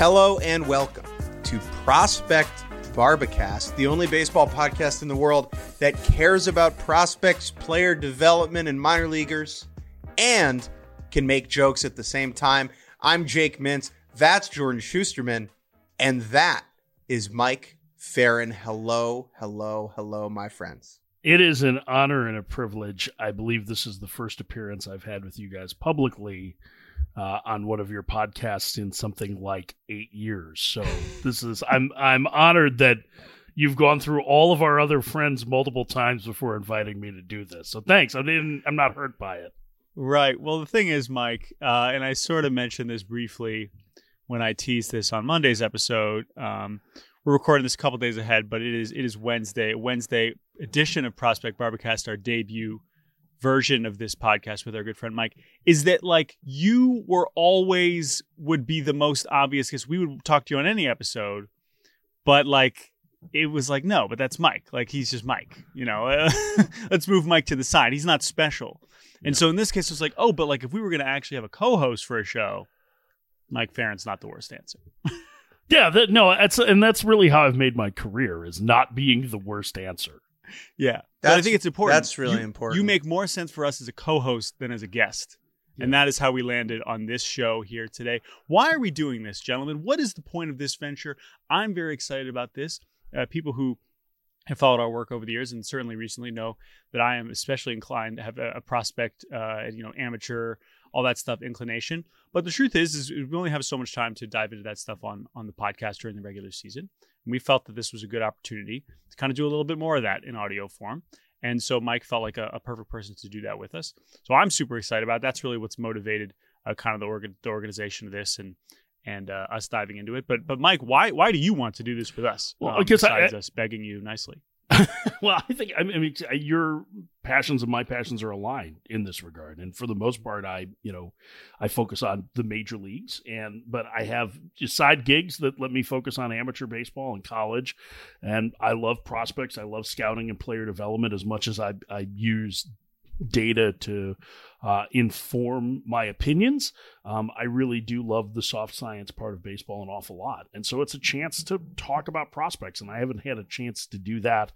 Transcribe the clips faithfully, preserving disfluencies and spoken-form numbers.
Hello and welcome to Prospect Barbacast, the only baseball podcast in the world that cares about prospects, player development, and minor leaguers, and can make jokes at the same time. I'm Jake Mintz, that's Jordan Schusterman, and that is Mike Ferrin. Hello, hello, hello, my friends. It is an honor and a privilege. I believe this is the first appearance I've had with you guys publicly uh, on one of your podcasts in something like eight years. So this is I'm I'm honored that you've gone through all of our other friends multiple times before inviting me to do this. So thanks. I didn't. I'm not hurt by it. Right. Well, the thing is, Mike, uh, and I sort of mentioned this briefly when I teased this on Monday's episode. Um, we're recording this a couple days ahead, but it is it is Wednesday, Wednesday edition of Prospect Barbacast, our debut version of this podcast with our good friend Mike. Is that like you were always would be the most obvious because we would talk to you on any episode, but like it was like no, but that's Mike. Like he's just Mike. You know, uh, let's move Mike to the side. He's not special. And yeah. So in this case, it's like oh, but like if we were going to actually have a co-host for a show, Mike Ferrin's not the worst answer. Yeah, that, no, that's and that's really how I've made my career is not being the worst answer. Yeah, but I think it's important. That's really you, important. You make more sense for us as a co-host than as a guest. Yeah. And that is how we landed on this show here today. Why are we doing this, gentlemen? What is the point of this venture? I'm very excited about this. Uh, people who have followed our work over the years and certainly recently know that I am especially inclined to have a, a prospect, uh, you know, amateur, all that stuff inclination. But the truth is, is we only have so much time to dive into that stuff on, on the podcast during the regular season. And we felt that this was a good opportunity to kind of do a little bit more of that in audio form. And so Mike felt like a, a perfect person to do that with us. So I'm super excited about it. That's really what's motivated uh, kind of the, organ, the organization of this and and uh, us diving into it. But but Mike, why why do you want to do this with us? Well, um, because besides I, us begging you nicely. Well, I think I mean your passions and my passions are aligned in this regard, and for the most part, I you know I focus on the major leagues, and but I have just side gigs that let me focus on amateur baseball and college, and I love prospects, I love scouting and player development as much as I I use data to uh, inform my opinions. Um, I really do love the soft science part of baseball an awful lot. And so it's a chance to talk about prospects. And I haven't had a chance to do that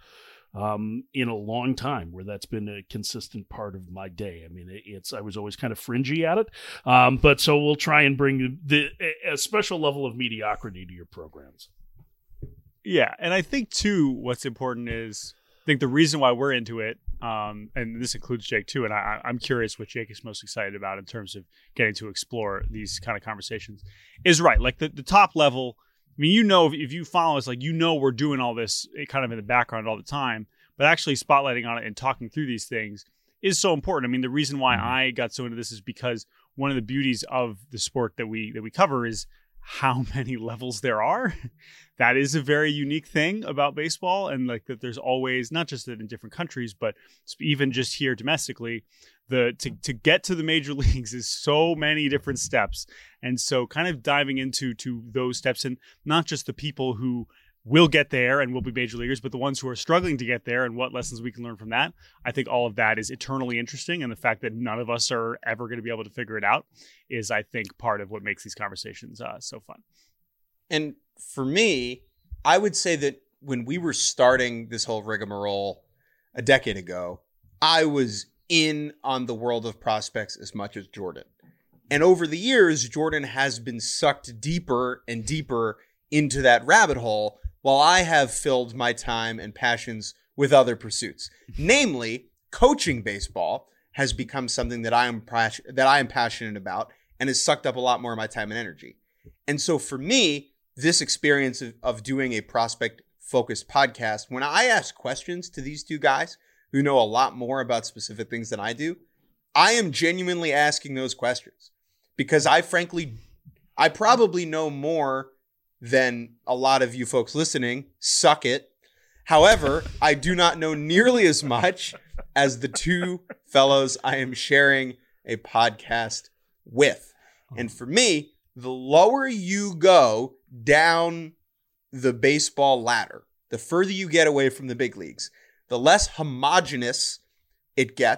um, in a long time where that's been a consistent part of my day. I mean, it, it's, I was always kind of fringy at it. Um, but so we'll try and bring the, a special level of mediocrity to your programs. Yeah. And I think too, what's important is I think the reason why we're into it, Um, and this includes Jake too, and I, I'm curious what Jake is most excited about in terms of getting to explore these kind of conversations, is right. Like the, the top level, I mean, you know, if, if you follow us, like, you know, we're doing all this kind of in the background all the time, but actually spotlighting on it and talking through these things is so important. I mean, the reason why mm-hmm. I got so into this is because one of the beauties of the sport that we that we cover is how many levels there are. That is a very unique thing about baseball, and like that there's always, not just that in different countries, but even just here domestically, the to, to get to the major leagues is so many different steps. And so kind of diving into to those steps, and not just the people who will get there and will be major leaguers, but the ones who are struggling to get there and what lessons we can learn from that. I think all of that is eternally interesting. And the fact that none of us are ever going to be able to figure it out is, I think, part of what makes these conversations uh, so fun. And for me, I would say that when we were starting this whole rigmarole a decade ago, I was in on the world of prospects as much as Jordan. And over the years, Jordan has been sucked deeper and deeper into that rabbit hole, while I have filled my time and passions with other pursuits. Namely, coaching baseball has become something that I am pas- that I am passionate about and has sucked up a lot more of my time and energy. And so for me, this experience of, of doing a prospect-focused podcast, when I ask questions to these two guys who know a lot more about specific things than I do, I am genuinely asking those questions because I frankly, I probably know more than a lot of you folks listening. Suck it. However, I do not know nearly as much as the two fellows I am sharing a podcast with. And for me, the lower you go down the baseball ladder, the further you get away from the big leagues, the less homogenous it gets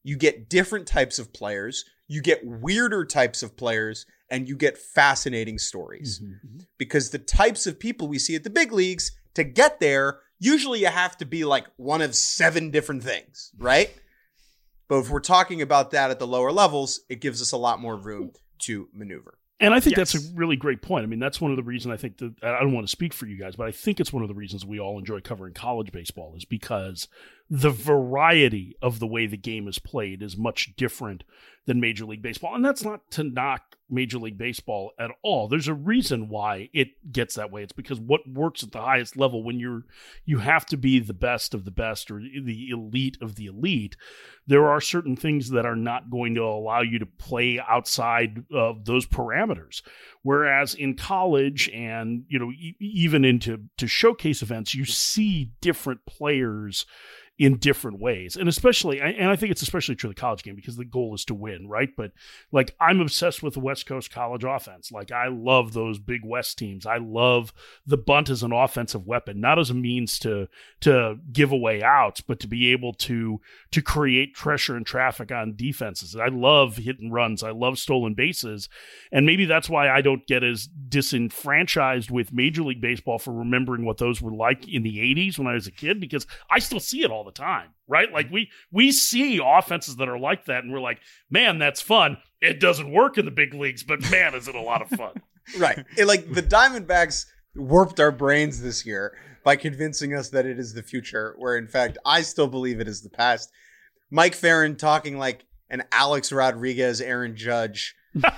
you get different types of players, you get weirder types of players, and you get fascinating stories. Mm-hmm. Because the types of people we see at the big leagues, to get there, usually you have to be like one of seven different things, right? But if we're talking about that at the lower levels, it gives us a lot more room to maneuver. And I think Yes. that's a really great point. I mean, that's one of the reasons I think that I don't want to speak for you guys, but I think it's one of the reasons we all enjoy covering college baseball is because the variety of the way the game is played is much different than Major League Baseball. And that's not to knock Major League Baseball at all. There's a reason why it gets that way. It's because what works at the highest level when you're you have to be the best of the best or the elite of the elite. There are certain things that are not going to allow you to play outside of those parameters. Whereas in college and, you know, e- even into to showcase events, you see different players in different ways. And especially, and I think it's especially true of the college game because the goal is to win, right? But like, I'm obsessed with the West Coast college offense. Like, I love those big West teams. I love the bunt as an offensive weapon, not as a means to, to give away outs, but to be able to, to create pressure and traffic on defenses. I love hit and runs. I love stolen bases. And maybe that's why I don't get as disenfranchised with Major League Baseball for remembering what those were like in the eighties when I was a kid, because I still see it all the time, right? Like we we see offenses that are like that, and we're like, man, that's fun. It doesn't work in the big leagues, but man, is it a lot of fun. Right. It, like the Diamondbacks warped our brains this year by convincing us that it is the future, where in fact, I still believe it is the past. Mike Farron talking like an Alex Rodriguez, Aaron Judge,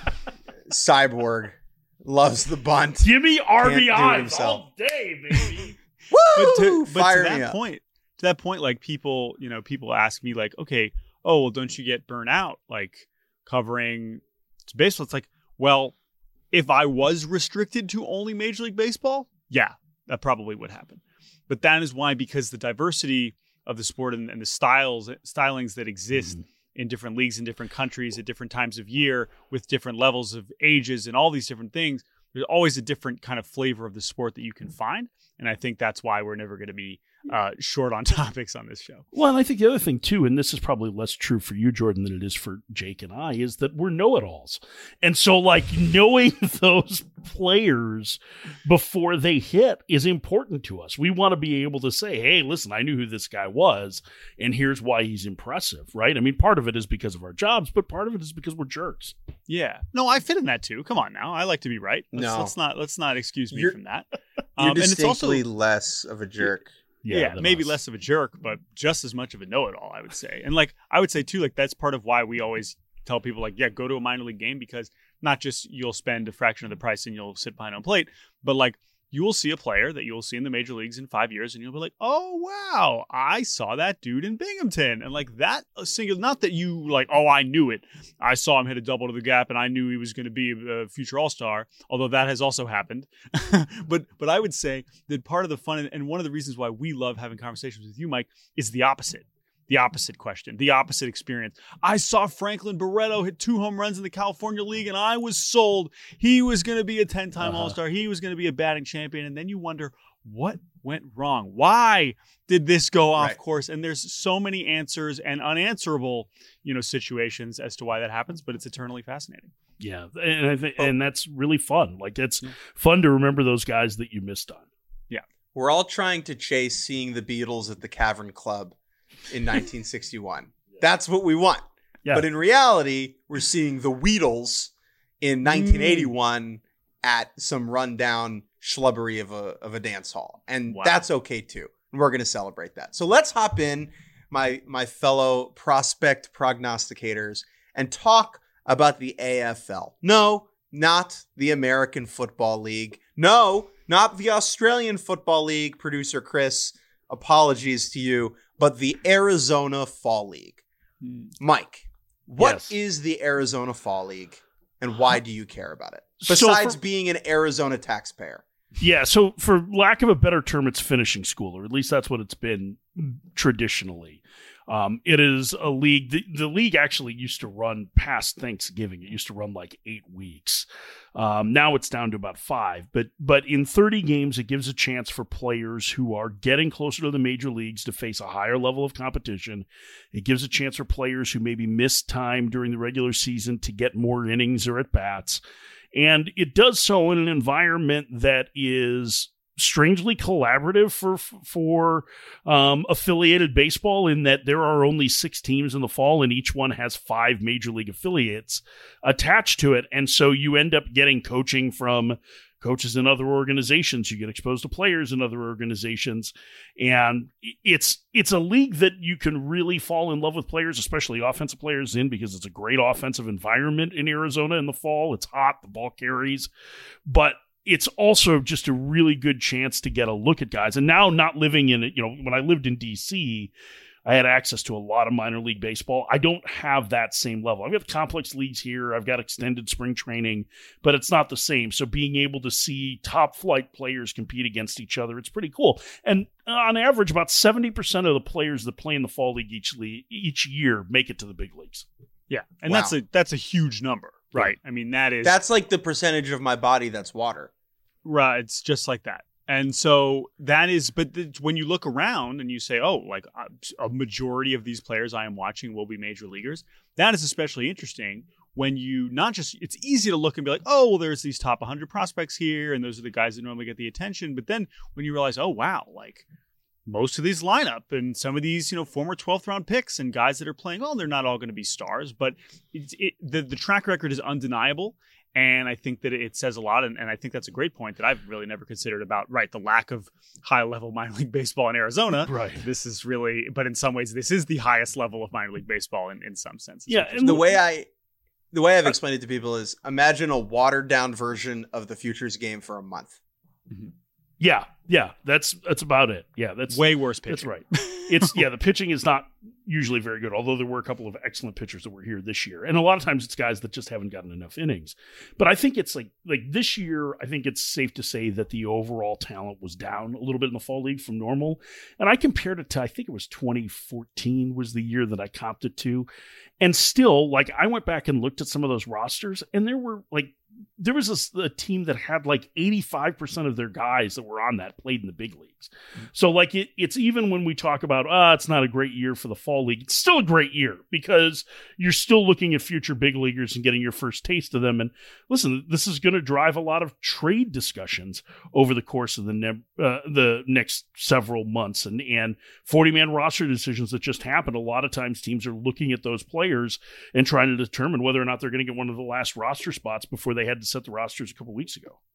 cyborg, loves the bunt. Give me R B Can't do it Is himself. all day, baby. Woo! But to, but Fire to me that up. point, to that point, like people, you know, people ask me like, okay, oh, well, don't you get burnt out like covering baseball? It's like, well, if I was restricted to only Major League Baseball, yeah, that probably would happen. But that is why, because the diversity of the sport and, and the styles, stylings that exist mm-hmm. in different leagues in different countries at different times of year with different levels of ages and all these different things, there's always a different kind of flavor of the sport that you can find. And I think that's why we're never going to be uh, short on topics on this show. Well, and I think the other thing, too, and this is probably less true for you, Jordan, than it is for Jake and I, is that we're know-it-alls. And so, like, knowing those players before they hit is important to us. We want to be able to say, hey, listen, I knew who this guy was, and here's why he's impressive, right? I mean, part of it is because of our jobs, but part of it is because we're jerks. Yeah. No, I fit in that, too. Come on now. I like to be right. Let's, No. let's not let's not excuse me You're- from that. You're Um, and it's also distinctly less of a jerk. yeah, than maybe us. less of a jerk, but just as much of a know-it-all, I would say. And like I would say too, like that's part of why we always tell people like, yeah, go to a minor league game, because not just you'll spend a fraction of the price and you'll sit behind home plate, but like you will see a player that you'll see in the major leagues in five years and you'll be like, oh, wow, I saw that dude in Binghamton. And like that single, not that you like, oh, I knew it. I saw him hit a double to the gap and I knew he was going to be a future all-star, although that has also happened. but but I would say that part of the fun and one of the reasons why we love having conversations with you, Mike, is the opposite. The opposite question, the opposite experience. I saw Franklin Barreto hit two home runs in the California League, and I was sold. He was going to be a ten-time uh-huh. All-Star. He was going to be a batting champion. And then you wonder, what went wrong? Why did this go off Right. course? And there's so many answers and unanswerable, you know, situations as to why that happens, but it's eternally fascinating. Yeah, and I think, and that's really fun. Like, it's fun to remember those guys that you missed on. Yeah. We're all trying to chase seeing the Beatles at the Cavern Club in nineteen sixty-one. That's what we want. Yeah. But in reality, we're seeing the Weedles in nineteen eighty-one mm. at some rundown schlubbery of a of a dance hall. And wow. that's okay too. And we're going to celebrate that. So let's hop in, my my fellow prospect prognosticators, and talk about the A F L. No, not the American Football League. No, not the Australian Football League, producer Chris. Apologies to you, but the Arizona Fall League. Mike, what Yes. is the Arizona Fall League and why do you care about it? So Besides for- being an Arizona taxpayer. Yeah, so for lack of a better term, it's finishing school, or at least that's what it's been traditionally. Um, it is a league. The, the league actually used to run past Thanksgiving. It used to run like eight weeks. Um, now it's down to about five. But but in thirty games, it gives a chance for players who are getting closer to the major leagues to face a higher level of competition. It gives a chance for players who maybe missed time during the regular season to get more innings or at bats. And it does so in an environment that is strangely collaborative for for um, affiliated baseball, in that there are only six teams in the fall and each one has five major league affiliates attached to it. And so you end up getting coaching from coaches in other organizations. You get exposed to players in other organizations. And it's it's a league that you can really fall in love with players, especially offensive players, in, because it's a great offensive environment in Arizona in the fall. It's hot, the ball carries. But it's also just a really good chance to get a look at guys. And now, not living in it, you know, when I lived in D C, I had access to a lot of minor league baseball. I don't have that same level. I've got complex leagues here. I've got extended spring training, but it's not the same. So being able to see top flight players compete against each other, it's pretty cool. And on average, about seventy percent of the players that play in the fall league each league, each year make it to the big leagues. Yeah. And Wow. that's a, that's a huge number, right? I mean, that is, That's like the percentage of my body that's water. right. It's just like that. And so that is, but the, when you look around and you say, oh, like a, a majority of these players I am watching will be major leaguers, that is especially interesting when you not just, it's easy to look and be like, oh, well, there's these top one hundred prospects here, and those are the guys that normally get the attention. But then when you realize, oh, wow, like most of these lineup and some of these, you know, former twelfth round picks and guys that are playing, oh, they're not all going to be stars, but it, it, the, the track record is undeniable. And I think that it says a lot, and, and I think that's a great point that I've really never considered about, right, the lack of high-level minor league baseball in Arizona. Right. This is really, but in some ways, this is the highest level of minor league baseball in, in some senses. Yeah, and The way I the way I've explained it to people is, imagine a watered down version of the Futures game for a month. yeah, yeah, that's that's about it. Yeah, that's Way worse pitching. That's right. It's yeah, the pitching is not usually very good, although there were a couple of excellent pitchers that were here this year. And a lot of times it's guys that just haven't gotten enough innings. But I think it's like like this year, I think it's safe to say that the overall talent was down a little bit in the fall league from normal. And I compared it to, I think it was twenty fourteen was the year that I comped it to. And still, like, I went back and looked at some of those rosters, and there were like there was a, a team that had like eighty-five percent of their guys that were on that played in the big leagues. So like it, it's even when we talk about, ah, oh, it's not a great year for the fall league, it's still a great year because you're still looking at future big leaguers and getting your first taste of them. And listen, this is going to drive a lot of trade discussions over the course of the ne- uh, the next several months. And, and forty-man roster decisions that just happened, a lot of times teams are looking at those players and trying to determine whether or not they're going to get one of the last roster spots before they had to set the rosters a couple weeks ago.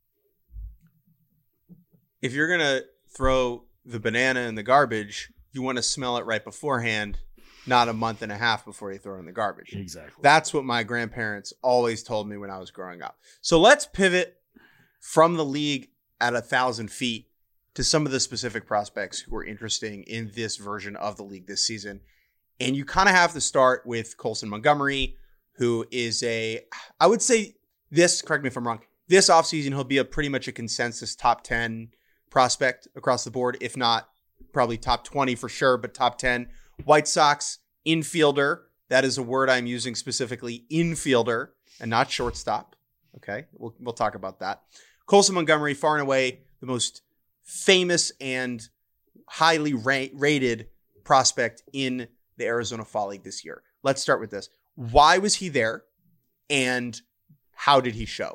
If you're going to throw the banana in the garbage, you want to smell it right beforehand, not a month and a half before you throw it in the garbage. Exactly. That's what my grandparents always told me when I was growing up. So let's pivot from the league at a thousand feet to some of the specific prospects who are interesting in this version of the league this season. And you kind of have to start with Colson Montgomery, who is a, I would say this, correct me if I'm wrong, this offseason he'll be a pretty much a consensus top ten prospect across the board, if not probably top twenty for sure, but top ten. White Sox infielder. That is a word I'm using specifically, infielder, and not shortstop. Okay, we'll we'll talk about that. Colson Montgomery, far and away the most famous and highly ra- rated prospect in the Arizona Fall League this year. Let's start with this. Why was he there, and how did he show?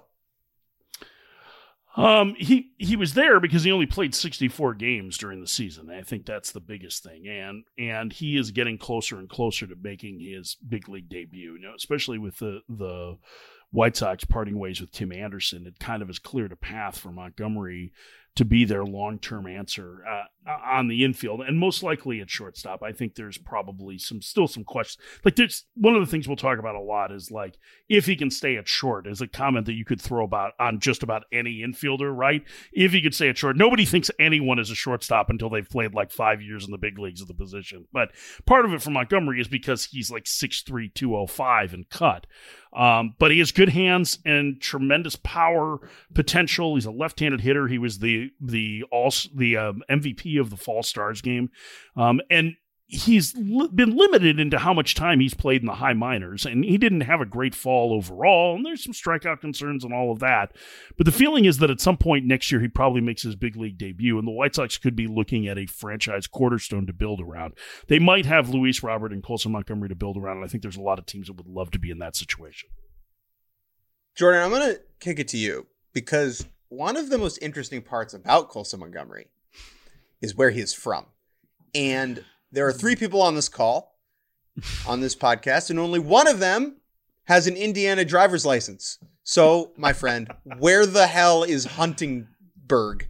Um, he, he was there because he only played sixty-four games during the season. I think that's the biggest thing. And, and he is getting closer and closer to making his big league debut, you know, especially with the, the White Sox parting ways with Tim Anderson. It kind of has cleared a path for Montgomery to be their long-term answer uh, on the infield, and most likely at shortstop. I think there's probably some still some questions. Like, there's one of the things we'll talk about a lot is like if he can stay at short is a comment that you could throw about on just about any infielder, right? If he could stay at short, nobody thinks anyone is a shortstop until they've played like five years in the big leagues of the position. But part of it for Montgomery is because he's like six three, two oh five and cut. Um, but he has good hands and tremendous power potential. He's a left-handed hitter. He was the the all the um, M V P of the Fall Stars game, um, and he's li- been limited into how much time he's played in the high minors, and he didn't have a great fall overall, and there's some strikeout concerns and all of that. But the feeling is that at some point next year, he probably makes his big league debut, and the White Sox could be looking at a franchise cornerstone to build around. They might have Luis Robert and Colson Montgomery to build around, and I think there's a lot of teams that would love to be in that situation. Jordan, I'm going to kick it to you, because one of the most interesting parts about Colson Montgomery is where he is from. And there are three people on this call, on this podcast, and only one of them has an Indiana driver's license. So, my friend, where the hell is Huntingburg?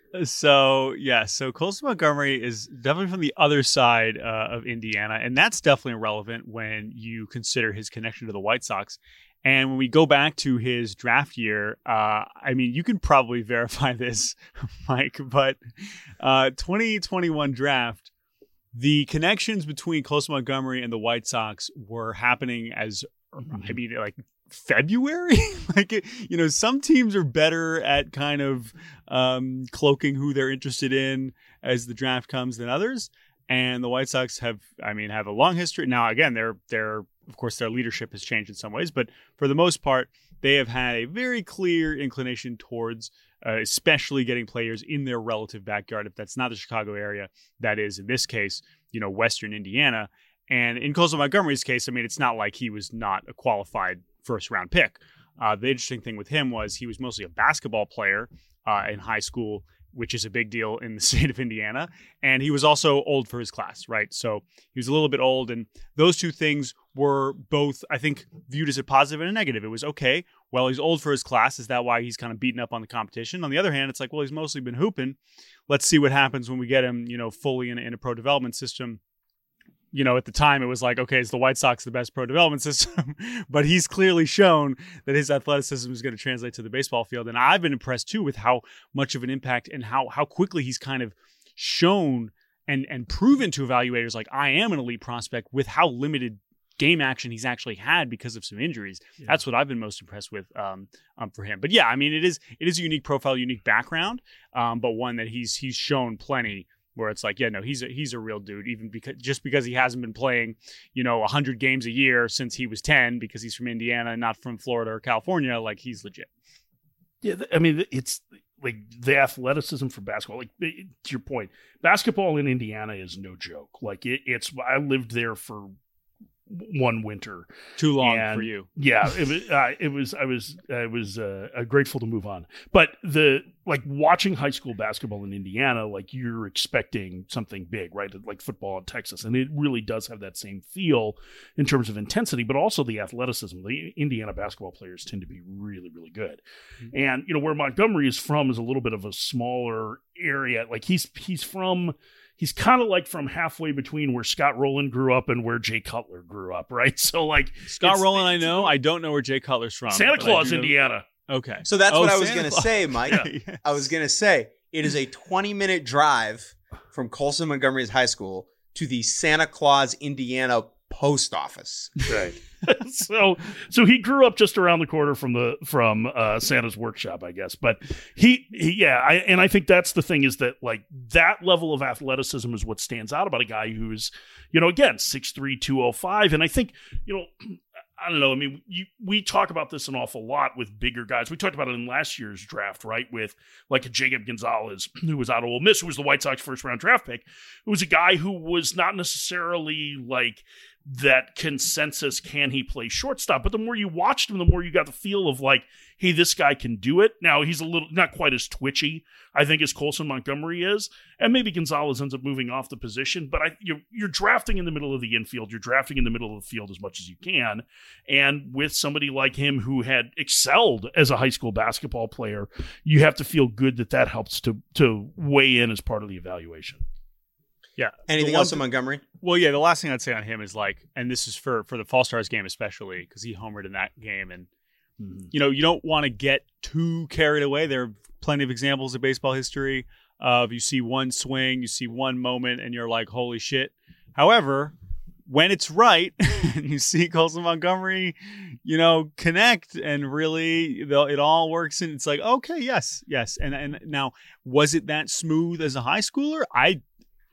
So, yeah, so Colson Montgomery is definitely from the other side uh, of Indiana, and that's definitely relevant when you consider his connection to the White Sox. And when we go back to his draft year, uh, I mean, you can probably verify this, Mike, but uh, twenty twenty-one draft, the connections between Colson Montgomery and the White Sox were happening as, I mean, like February. Like, you know, some teams are better at kind of um, cloaking who they're interested in as the draft comes than others. And the White Sox have, I mean, have a long history. Now, again, they're, they're, of course, their leadership has changed in some ways, but for the most part, they have had a very clear inclination towards uh, especially getting players in their relative backyard. If that's not the Chicago area, that is, in this case, you know, Western Indiana. And in Colson Montgomery's case, I mean, it's not like he was not a qualified first round pick. Uh, the interesting thing with him was he was mostly a basketball player uh, in high school, which is a big deal in the state of Indiana. And he was also old for his class, right? So he was a little bit old. And those two things were both, I think, viewed as a positive and a negative. It was, okay, well, he's old for his class. Is that why he's kind of beaten up on the competition? On the other hand, it's like, well, he's mostly been hooping. Let's see what happens when we get him, you know, fully in, in a pro development system. You know, at the time, it was like, okay, is the White Sox the best pro development system? But he's clearly shown that his athleticism is going to translate to the baseball field. And I've been impressed, too, with how much of an impact and how how quickly he's kind of shown and, and proven to evaluators, like, I am an elite prospect, with how limited game action he's actually had because of some injuries. Yeah. That's what I've been most impressed with um, um, for him. But yeah, I mean, it is it is a unique profile, unique background, um, but one that he's he's shown plenty. Where it's like, yeah, no, he's a, he's a real dude, even because just because he hasn't been playing, you know, one hundred games a year since he was ten, because he's from Indiana, not from Florida or California, like, he's legit. Yeah, I mean, it's like the athleticism for basketball. Like, to your point, basketball in Indiana is no joke. Like, it, it's I lived there for one winter. Too long and for you. Yeah, it was. Uh, it was. I was. I was uh, grateful to move on. But the like watching high school basketball in Indiana, like, you're expecting something big, right? Like football in Texas, and it really does have that same feel in terms of intensity, but also the athleticism. The Indiana basketball players tend to be really, really good. Mm-hmm. And you know where Montgomery is from is a little bit of a smaller area. Like he's he's from. He's kind of like from halfway between where Scott Rowland grew up and where Jay Cutler grew up, right? So, like, Scott Rowland, I know. I don't know where Jay Cutler's from. Santa Claus, Indiana. Okay. So that's oh, what I was Santa going to Claus. say, Mike. Yeah. Yes. I was going to say, it is a twenty-minute drive from Colson Montgomery's high school to the Santa Claus, Indiana post office. Right. so so he grew up just around the corner from the from uh, Santa's workshop, I guess. But he, he yeah, I, and I think that's the thing, is that like that level of athleticism is what stands out about a guy who's, you know, again, six three, two oh five. And I think, you know, I don't know. I mean, you, we talk about this an awful lot with bigger guys. We talked about it in last year's draft, right? With like a Jacob Gonzalez, who was out of Ole Miss, who was the White Sox first round draft pick, who was a guy who was not necessarily like that consensus, can he play shortstop? But the more you watched him, the more you got the feel of like, hey, this guy can do it. Now, he's a little, not quite as twitchy, I think, as Colson Montgomery is. And maybe Gonzalez ends up moving off the position. But I, you're, you're drafting in the middle of the infield. You're drafting in the middle of the field as much as you can. And with somebody like him who had excelled as a high school basketball player, you have to feel good that that helps to to weigh in as part of the evaluation. Yeah. Anything else on Montgomery? Well, yeah, the last thing I'd say on him is like, and this is for, for the Fall Stars game especially, because he homered in that game. And, mm-hmm. you know, you don't want to get too carried away. There are plenty of examples of baseball history of you see one swing, you see one moment, and you're like, holy shit. However, when it's right, and you see Colson Montgomery, you know, connect and really it all works. And it's like, okay, yes, yes. And, and now, was it that smooth as a high schooler? I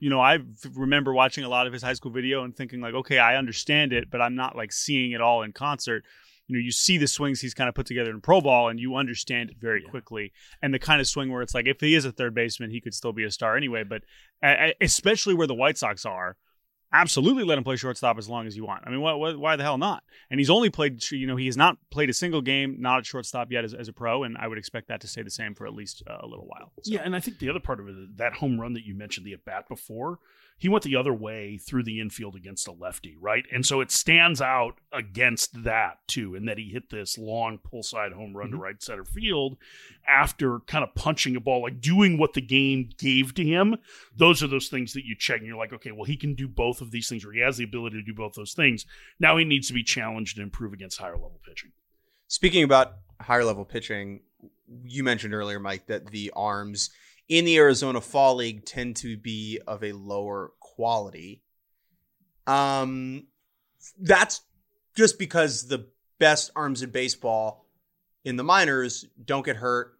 You know, I remember watching a lot of his high school video and thinking like, okay, I understand it, but I'm not like seeing it all in concert. You know, you see the swings he's kind of put together in pro ball and you understand it very yeah. quickly. And the kind of swing where it's like, if he is a third baseman, he could still be a star anyway. But uh, especially where the White Sox are, absolutely let him play shortstop as long as you want. I mean, what, what, why the hell not? And he's only played, you know, he has not played a single game, not at shortstop yet as, as a pro, and I would expect that to stay the same for at least uh, a little while. So. Yeah, and I think the other part of it, that home run that you mentioned, the at-bat before, he went the other way through the infield against a lefty, right? And so it stands out against that, too, in that he hit this long pull-side home run mm-hmm. to right center field after kind of punching a ball, like doing what the game gave to him. Those are those things that you check, and you're like, okay, well, he can do both of these things, or he has the ability to do both those things. Now he needs to be challenged and improve against higher level pitching. Speaking about higher level pitching, you mentioned earlier, Mike, that the arms in the Arizona Fall League tend to be of a lower quality. Um, that's just because the best arms in baseball in the minors don't get hurt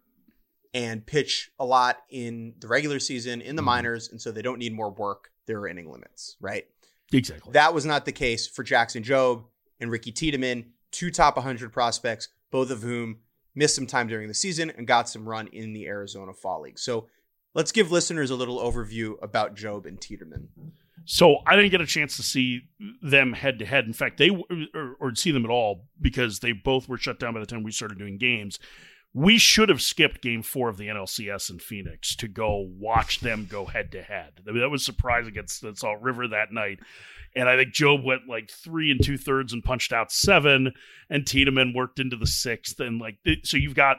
and pitch a lot in the regular season in the mm-hmm. minors, and so they don't need more work. There are inning limits, right? Exactly. That was not the case for Jackson Jobe and Ricky Tiedemann, two top one hundred prospects, both of whom missed some time during the season and got some run in the Arizona Fall League. So let's give listeners a little overview about Jobe and Tiedemann. So I didn't get a chance to see them head to head. In fact, they or, or see them at all because they both were shut down by the time we started doing games. We should have skipped game four of the N L C S in Phoenix to go watch them go head to head. I mean, that was surprising against Salt River that night. And I think Jobe went like three and two thirds and punched out seven, and Tiedemann worked into the sixth. And like, so you've got,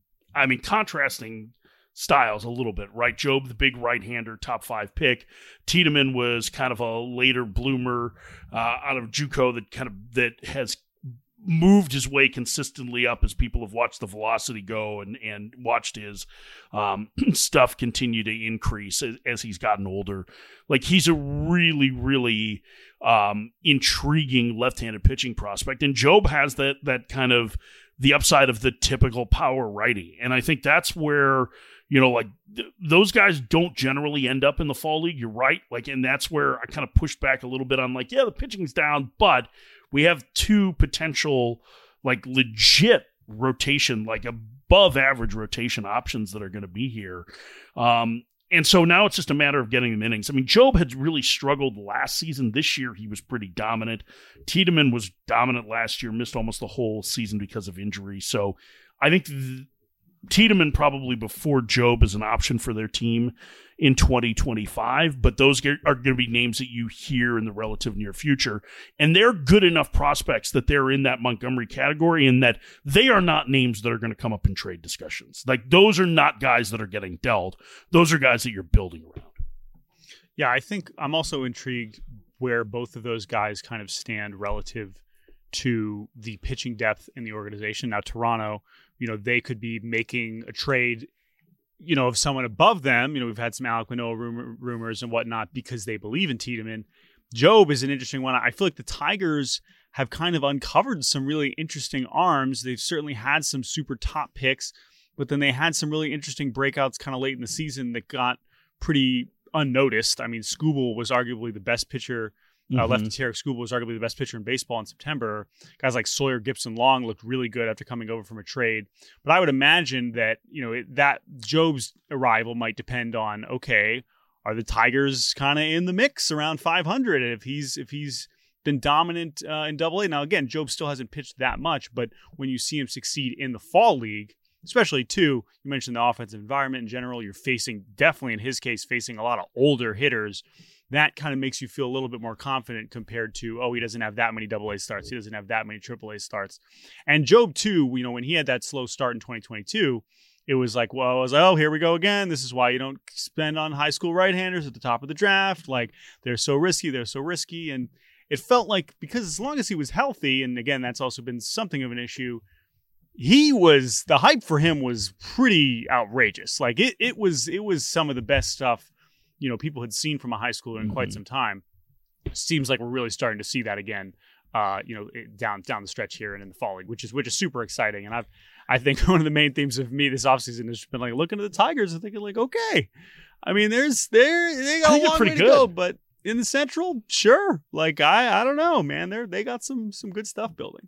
I mean, contrasting styles a little bit, right? Jobe, the big right-hander, top five pick. Tiedemann was kind of a later bloomer uh, out of JUCO that kind of, that has moved his way consistently up as people have watched the velocity go and, and watched his um, stuff continue to increase as, as he's gotten older. Like, he's a really, really um, intriguing left-handed pitching prospect. And Jobe has that, that kind of the upside of the typical power righty. And I think that's where, you know, like th- those guys don't generally end up in the fall league. You're right. Like, and that's where I kind of pushed back a little bit on like, yeah, the pitching's down, but we have two potential, like, legit rotation, like above average rotation options that are going to be here. Um, and so now it's just a matter of getting them innings. I mean, Jobe had really struggled last season. This year, he was pretty dominant. Tiedemann was dominant last year, missed almost the whole season because of injury. So I think th- Tiedemann probably before Jobe is an option for their team in twenty twenty-five, but those are going to be names that you hear in the relative near future. And they're good enough prospects that they're in that Montgomery category, and that they are not names that are going to come up in trade discussions. Like, those are not guys that are getting dealt. Those are guys that you're building around. Yeah, I think I'm also intrigued where both of those guys kind of stand relative to the pitching depth in the organization. Now, Toronto, you know, they could be making a trade, you know, of someone above them. You know, we've had some Alek Manoah rumor, rumors and whatnot because they believe in Tiedemann. Jobe is an interesting one. I feel like the Tigers have kind of uncovered some really interesting arms. They've certainly had some super top picks, but then they had some really interesting breakouts kind of late in the season that got pretty unnoticed. I mean, Skubal was arguably the best pitcher. Uh, mm-hmm. Lefty Tarek Skubal was arguably the best pitcher in baseball in September. Guys like Sawyer Gipson-Long looked really good after coming over from a trade. But I would imagine that, you know, it, that Jobe's arrival might depend on, okay, are the Tigers kind of in the mix around five hundred? And if he's if he's been dominant uh, in Double A, now again, Jobe still hasn't pitched that much, but when you see him succeed in the fall league, especially too, you mentioned the offensive environment in general, you're facing, definitely in his case, facing a lot of older hitters. That kind of makes you feel a little bit more confident compared to, oh, he doesn't have that many double A starts. He doesn't have that many triple A starts. And Jobe, too, you know, when he had that slow start in twenty twenty-two, it was like, well, I was like, oh, here we go again. This is why you don't spend on high school right-handers at the top of the draft. Like, they're so risky. They're so risky. And it felt like, because as long as he was healthy, and again, that's also been something of an issue, he was, the hype for him was pretty outrageous. Like, it, it was, it was some of the best stuff, you know, people had seen from a high schooler in mm-hmm. quite some time. Seems like we're really starting to see that again uh, you know, it, down down the stretch here and in the fall league, which is which is super exciting. And I've I think one of the main themes of me this offseason has been like looking at the Tigers and thinking like, okay, I mean, there's there they got a long way to good. go, but in the Central, sure. Like I I don't know, man. They're they got some some good stuff building.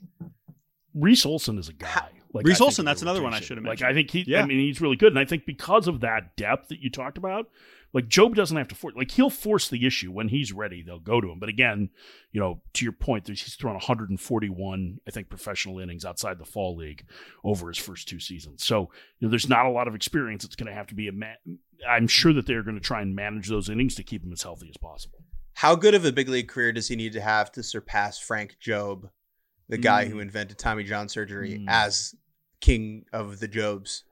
Reese Olson is a guy. Like, Reese I Olson, think that's another one I rotation. should have Like mentioned. I think he, Yeah. I mean, he's really good, and I think because of that depth that you talked about, like Job doesn't have to force. Like he'll force the issue when he's ready. They'll go to him. But again, you know, to your point, there's, he's thrown one hundred forty-one, I think, professional innings outside the fall league over his first two seasons. So you know, there's not a lot of experience. It's going to have to be a. Ma- I'm sure that they're going to try and manage those innings to keep him as healthy as possible. How good of a big league career does he need to have to surpass Frank Job, the guy Mm. who invented Tommy John surgery, Mm. as king of the Jobs?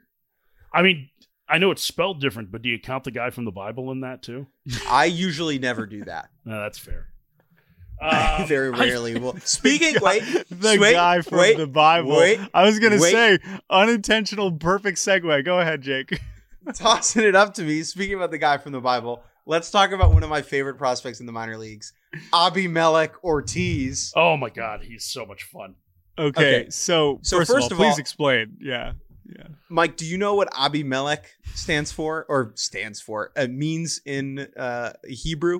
I mean, I know it's spelled different, but do you count the guy from the Bible in that too? I usually never do that. No, that's fair. I Um, very rarely will. Speaking, wait, the wait, guy from wait, the Bible. wait, I was gonna wait. say unintentional, perfect segue. Go ahead, Jake. tossing it up to me. Speaking about the guy from the Bible, let's talk about one of my favorite prospects in the minor leagues, Abimelech Ortiz. Oh my God, he's so much fun. Okay, Okay. so, So first, first of of all, please all- explain. Yeah, yeah. Mike, do you know what Abimelech stands for, or stands for? It means in uh, Hebrew.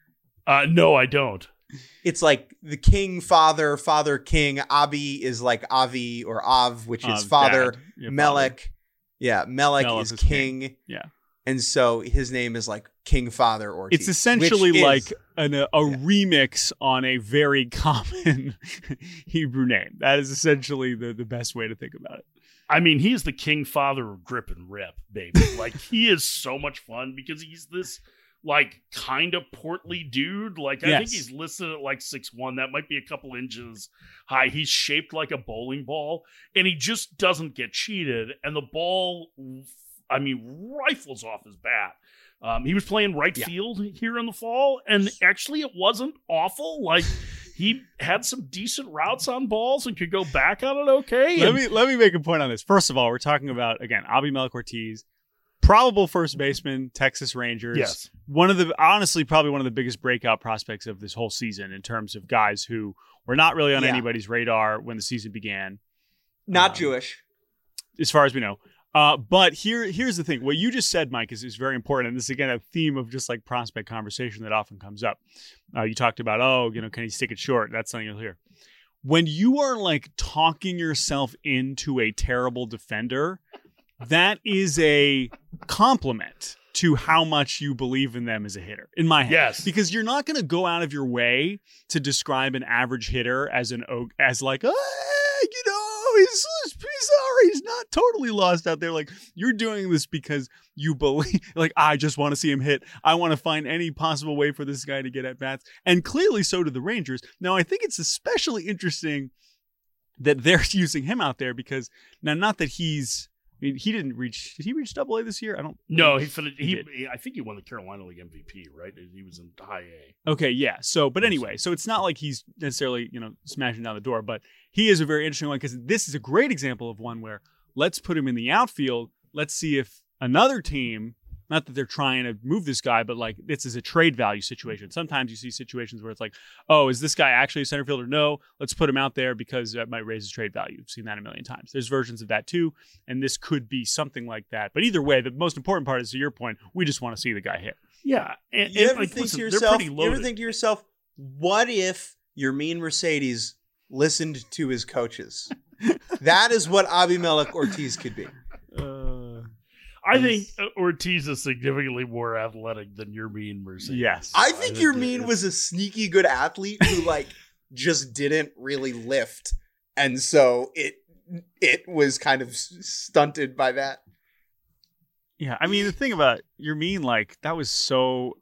Uh, no, I don't. It's like the king, father, father, king. Abi is like Avi or Av, which is Uh, father. dad. Yeah, Melech, yeah, Melech Melech is is king. king. Yeah. And so his name is like King Father Ortiz. It's essentially which is- like an, a, a remix on a very common Hebrew name. That is essentially the, the best way to think about it. I mean, he's the king father of grip and rip, baby. Like, he is so much fun because he's this, like, kind of portly dude. Like, I think Yes. he's listed at, like, six one. That might be a couple inches high. He's shaped like a bowling ball, and he just doesn't get cheated. And the ball, I mean, rifles off his bat. Um, he was playing right Yeah. field here in the fall, and actually it wasn't awful. Like, he had some decent routes on balls and could go back on it okay. Let and- me let me make a point on this. First of all, we're talking about, again, Abimelech Ortiz, probable first baseman, Texas Rangers. Yes. One of the, honestly, probably one of the biggest breakout prospects of this whole season in terms of guys who were not really on Yeah. anybody's radar when the season began, not um, Jewish. as far as we know. Uh, but here, here's the thing. What you just said, Mike, is, is very important. And this is, again, a theme of just like prospect conversation that often comes up. Uh, you talked about, oh, you know, can he stick it short? That's something you'll hear. When you are like talking yourself into a terrible defender, that is a compliment to how much you believe in them as a hitter, in my head. Yes. Because you're not going to go out of your way to describe an average hitter as an oak, as like, ah, you know, he's, he's sorry, he's not totally lost out there. Like, you're doing this because you believe, like, I just want to see him hit. I want to find any possible way for this guy to get at bats. And clearly so do the Rangers. Now, I think it's especially interesting that they're using him out there because now, not that he's, I mean, he didn't reach, did he reach double A this year? I don't No, he finished. He He, did. he- I think he won the Carolina League M V P, right? He was in high A. Okay, yeah. So, but anyway, so it's not like he's necessarily, you know, smashing down the door, but he is a very interesting one because this is a great example of one where let's put him in the outfield. Let's see if another team, not that they're trying to move this guy, but like this is a trade value situation. Sometimes you see situations where it's like, oh, is this guy actually a center fielder? No, let's put him out there because that might raise his trade value. I've seen that a million times. There's versions of that too, and this could be something like that. But either way, the most important part is, to your point, we just want to see the guy hit. Yeah, and, You and, ever like, think listen, to they're yourself? pretty You loaded. ever think to yourself, what if your mean Mercedes listened to his coaches? That is what Abimelech Ortiz could be. Uh, I think uh, Ortiz is significantly more athletic than your mean Mercedes. yes. I think your it mean is. was a sneaky good athlete who like just didn't really lift, and so it it was kind of s- stunted by that. Yeah, I mean the thing about your mean, like that was so,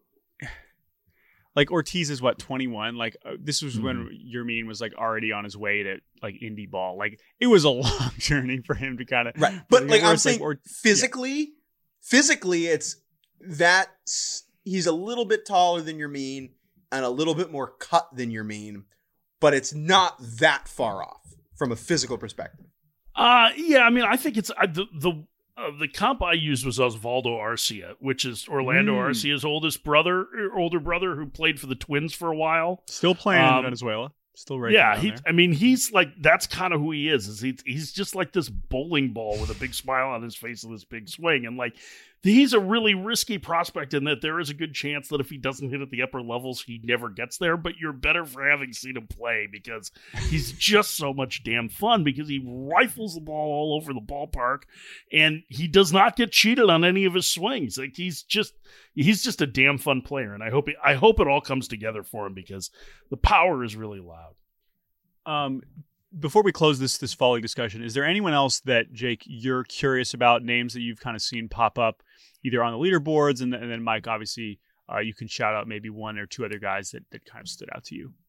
like Ortiz is what twenty-one. Like uh, this was when your mean was like already on his way to like indie ball. Like it was a long journey for him to kind of Right, but like where I'm it's like saying, Or- physically, physically, it's that s- he's a little bit taller than your mean and a little bit more cut than your mean, but it's not that far off from a physical perspective. Uh, yeah. I mean, I think it's uh, the the uh, the comp I used was Osvaldo Arcia, which is Orlando Mm. Arcia's oldest brother, or older brother, who played for the Twins for a while. still playing Um, in Venezuela. Still right. Yeah, he, I mean, he's like, that's kind of who he is. Is he, he's just like this bowling ball with a big smile on his face and this big swing. And like, he's a really risky prospect in that there is a good chance that if he doesn't hit at the upper levels, he never gets there. But you're better for having seen him play because he's just so much damn fun because he rifles the ball all over the ballpark and he does not get cheated on any of his swings. Like he's just, he's just a damn fun player. And I hope, I hope it all comes together for him because the power is really loud. Um, before we close this this fall league discussion, is there anyone else that, Jake, you're curious about, names that you've kind of seen pop up either on the leaderboards, and, and then Mike, obviously, uh, you can shout out maybe one or two other guys that, that kind of stood out to you?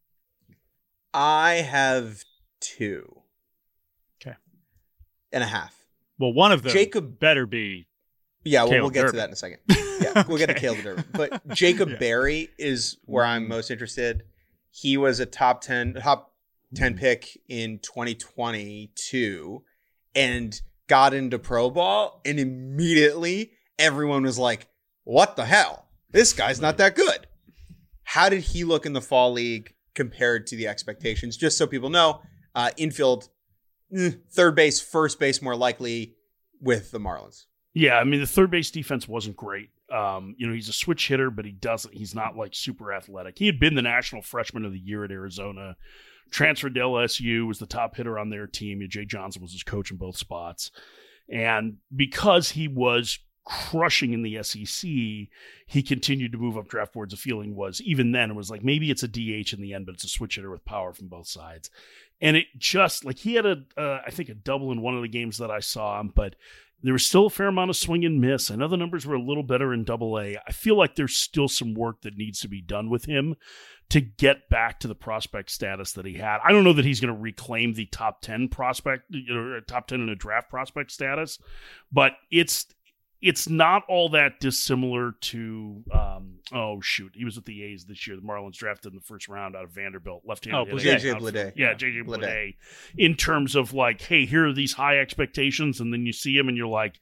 I have two. Okay. And a half. Well, one of them Jacob better be. Yeah, well, Caleb we'll get Durbin. to that in a second. Yeah, we'll Okay. get to Caleb Durbin. But Jacob Yeah. Berry is where I'm most interested. He was a top ten, top ten pick in twenty twenty-two and got into pro ball, and immediately everyone was like, what the hell? This guy's not that good. How did he look in the fall league compared to the expectations? Just so people know, uh, infield, eh, third base, first base, more likely with the Marlins. Yeah, I mean, the third base defense wasn't great. Um, you know, he's a switch hitter, but he doesn't, he's not like super athletic. He had been the National Freshman of the Year at Arizona, transferred to L S U, was the top hitter on their team. Jay Johnson was his coach in both spots. And because he was crushing in the S E C, he continued to move up draft boards. The feeling was, even then, it was like, maybe it's a D H in the end, but it's a switch hitter with power from both sides. And it just, like, he had a, uh, I think, a double in one of the games that I saw him, but there was still a fair amount of swing and miss. I know the numbers were a little better in double A. I feel like there's still some work that needs to be done with him to get back to the prospect status that he had. I don't know that he's going to reclaim the top ten prospect, you know, top ten in a draft prospect status, but it's it's not all that dissimilar to, um, oh, shoot, he was with the A's this year. The Marlins drafted in the first round out of Vanderbilt, left-handed. Oh, J J outfield. Bleday. Yeah, J J Bleday. Bleday. In terms of like, hey, here are these high expectations, and then you see him and you're like,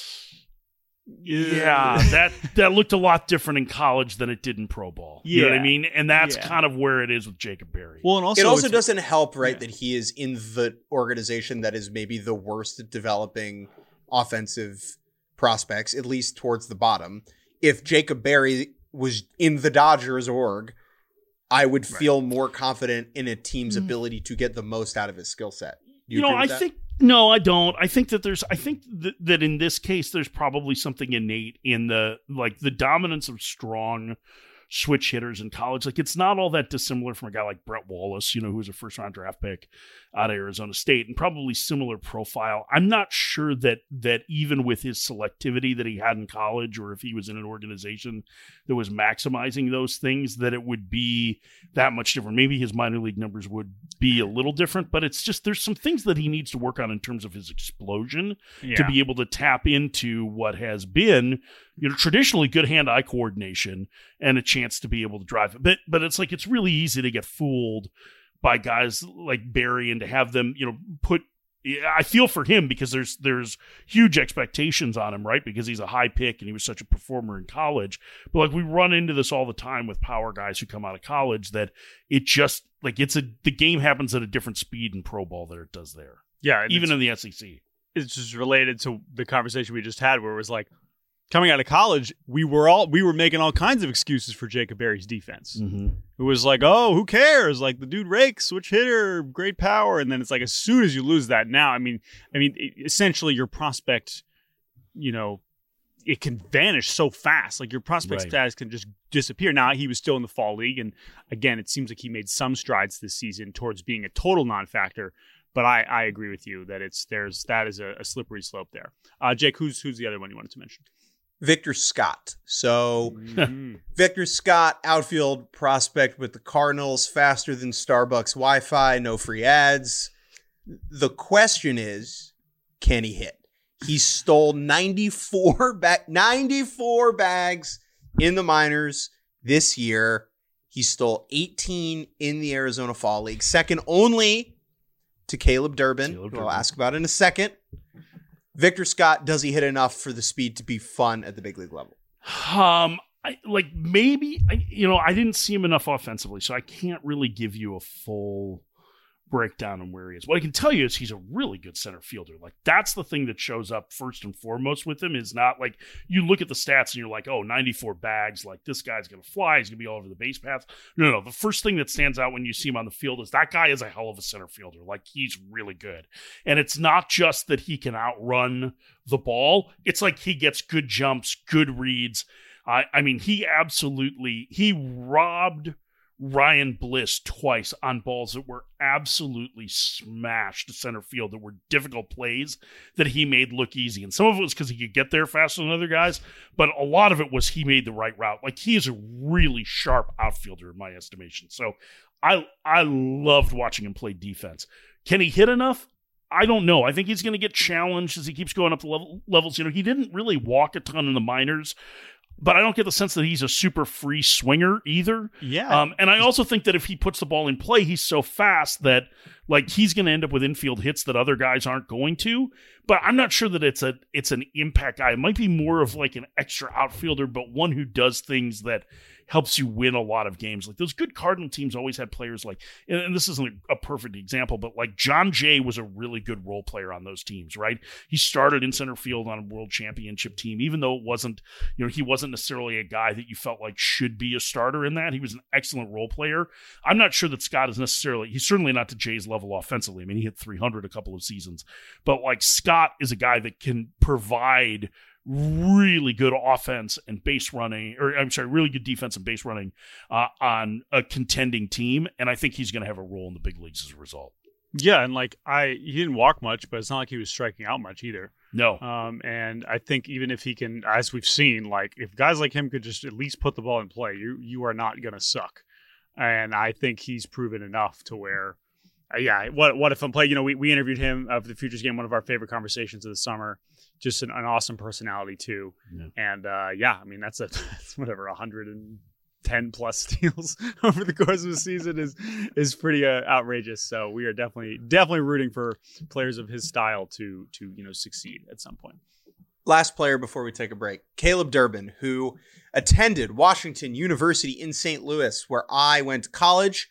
yeah, that that looked a lot different in college than it did in pro ball. You know what I Yeah. mean? And that's Yeah. kind of where it is with Jacob Berry. Well, and also It also it's- doesn't help, right, yeah. that he is in the organization that is maybe the worst at developing offensive prospects, at least towards the bottom. If Jacob Berry was in the Dodgers org, I would feel more confident in a team's Mm. ability to get the most out of his skill set. Do You, know, agree I with that? think no, I don't. I think that there's. I think that, that in this case, there's probably something innate in the like the dominance of strong switch hitters in college. Like, it's not all that dissimilar from a guy like Brett Wallace, you know, who was a first round draft pick out of Arizona State, and probably similar profile. I'm not sure that that even with his selectivity that he had in college, or if he was in an organization that was maximizing those things, that it would be that much different. Maybe his minor league numbers would be a little different, but it's just, there's some things that he needs to work on in terms of his explosion Yeah. to be able to tap into what has been, you know, traditionally good hand-eye coordination and a chance to be able to drive it. But but it's like, it's really easy to get fooled by guys like Berry and to have them, you know, put, I feel for him because there's there's huge expectations on him, right? Because he's a high pick and he was such a performer in college. But like, we run into this all the time with power guys who come out of college, that it just, like, it's a, the game happens at a different speed in pro ball than it does there, Yeah, and even it's, in the S E C. it's just related to the conversation we just had, where it was like, coming out of college, we were all we were making all kinds of excuses for Jacob Berry's defense. Mm-hmm. It was like, oh, who cares? Like, the dude rakes, switch hitter, great power, and then it's like, as soon as you lose that, now, I mean, I mean, it- essentially your prospect, you know, it can vanish so fast. Like, your prospect Right. status can just disappear. Now, he was still in the fall league, and again, it seems like he made some strides this season towards being a total non-factor. But I, I agree with you that it's there's that is a, a slippery slope there. Uh, Jake, who's who's the other one you wanted to mention? Victor Scott. So Mhm. Victor Scott, outfield prospect with the Cardinals, faster than Starbucks Wi-Fi, no free ads. The question is, can he hit? He stole ninety-four back ninety-four bags in the minors this year. He stole eighteen in the Arizona Fall League, second only to Caleb Durbin, Caleb who I'll Durbin. ask about in a second. Victor Scott, does he hit enough for the speed to be fun at the big league level? Um, I, like maybe, I, you know, I didn't see him enough offensively, so I can't really give you a full breakdown on where he is. What I can tell you is he's a really good center fielder. Like that's the thing that shows up first and foremost with him is not like you look at the stats and you're like, oh, ninety-four bags, like this guy's going to fly. He's going to be all over the base paths. No, no, the first thing that stands out when you see him on the field is that guy is a hell of a center fielder. Like he's really good. And it's not just that he can outrun the ball. It's like he gets good jumps, good reads. I, I mean, he absolutely, he robbed Ryan Bliss twice on balls that were absolutely smashed to center field, that were difficult plays that he made look easy. And some of it was because he could get there faster than other guys, but a lot of it was he made the right route. Like he is a really sharp outfielder in my estimation. So I I loved watching him play defense. Can he hit enough? I don't know. I think he's going to get challenged as he keeps going up the level, levels. You know, he didn't really walk a ton in the minors, but I don't get the sense that he's a super free swinger either. Yeah. Um, and I also think that if he puts the ball in play, he's so fast that like he's going to end up with infield hits that other guys aren't going to. But I'm not sure that it's a it's an impact guy. It might be more of like an extra outfielder, but one who does things that helps you win a lot of games. Like those good Cardinal teams always had players like, and, and this isn't a perfect example, but like John Jay was a really good role player on those teams, right? He started in center field on a world championship team, even though it wasn't, you know, he wasn't necessarily a guy that you felt like should be a starter in that. He was an excellent role player. I'm not sure that Scott is necessarily, he's certainly not to Jay's level offensively. I mean, he hit three hundred a couple of seasons, but like Scott is a guy that can provide really good offense and base running, or I'm sorry, really good defense and base running uh, on a contending team. And I think he's going to have a role in the big leagues as a result. Yeah. And like I, he didn't walk much, but it's not like he was striking out much either. No. Um, and I think even if he can, as we've seen, like if guys like him could just at least put the ball in play, you, you are not going to suck. And I think he's proven enough to where, uh, yeah, what, what if I'm playing, you know, we, we interviewed him of the Futures Game, one of our favorite conversations of the summer. Just an, an awesome personality too. Yeah. And uh, yeah, I mean, that's a that's whatever, one hundred ten plus steals over the course of the season is is pretty uh, outrageous. So we are definitely definitely rooting for players of his style to to you know succeed at some point. Last player before we take a break, Caleb Durbin, who attended Washington University in Saint Louis, where I went to college,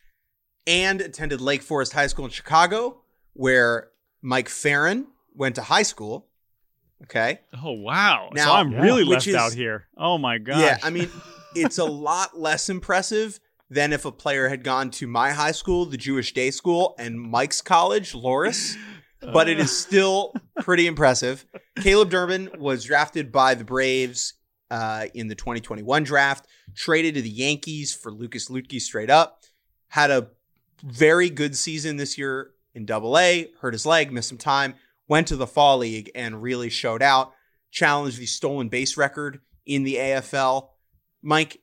and attended Lake Forest High School in Chicago, where Mike Farron went to high school. Okay. Oh, wow. Now, so I'm yeah, really left is, out here. Oh, my gosh. Yeah, I mean, it's a lot less impressive than if a player had gone to my high school, the Jewish Day School, and Mike's college, Loris. But it is still pretty impressive. Caleb Durbin was drafted by the Braves uh, in the twenty twenty-one draft, traded to the Yankees for Lucas Luetke straight up, had a very good season this year in Double A, hurt his leg, missed some time, went to the Fall League and really showed out, challenged the stolen base record in the A F L. Mike,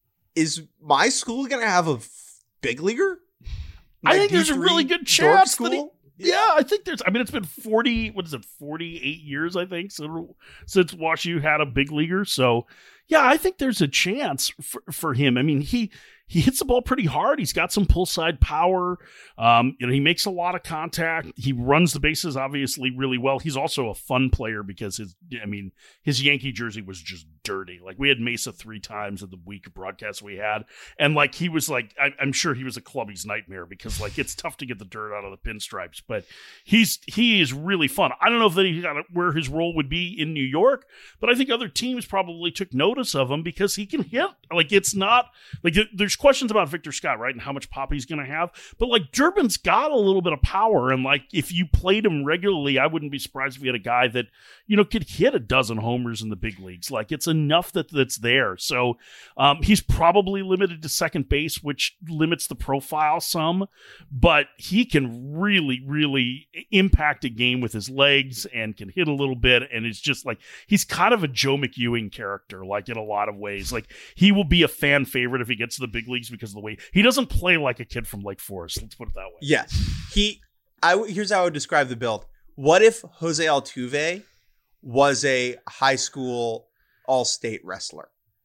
is my school going to have a f- big leaguer? My I think there's a really good chance that he, yeah. yeah, I think there's, I mean, it's been forty, what is it, forty-eight years, I think, so, since WashU had a big leaguer. So, yeah, I think there's a chance for, for him. I mean, he, he hits the ball pretty hard. He's got some pull side power. Um, you know, he makes a lot of contact. He runs the bases obviously really well. He's also a fun player because his, I mean, his Yankee jersey was just dirty. Like we had Mesa three times in the week of broadcasts we had. And like, he was like, I, I'm sure he was a clubby's nightmare because like, it's tough to get the dirt out of the pinstripes, but he's, he is really fun. I don't know if that he got where his role would be in New York, but I think other teams probably took notice of him because he can hit. Like it's not like there's questions about Victor Scott, right? And how much pop he's going to have. But like Durbin's got a little bit of power. And like, if you played him regularly, I wouldn't be surprised if you had a guy that, you know, could hit a dozen homers in the big leagues. Like it's enough that that's there. So um, he's probably limited to second base, which limits the profile some, but he can really, really impact a game with his legs and can hit a little bit. And it's just like, he's kind of a Joe McEwing character, like in a lot of ways. Like he will be a fan favorite if he gets to the big leagues because of the way he doesn't play like a kid from Lake Forest. Let's put it that way. Yeah. He, I, here's how I would describe the build. What if Jose Altuve was a high school all-state wrestler?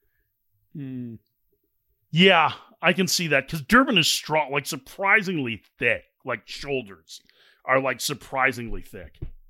Mm. Yeah, I can see that because Durbin is strong, like surprisingly thick, like shoulders are like surprisingly thick.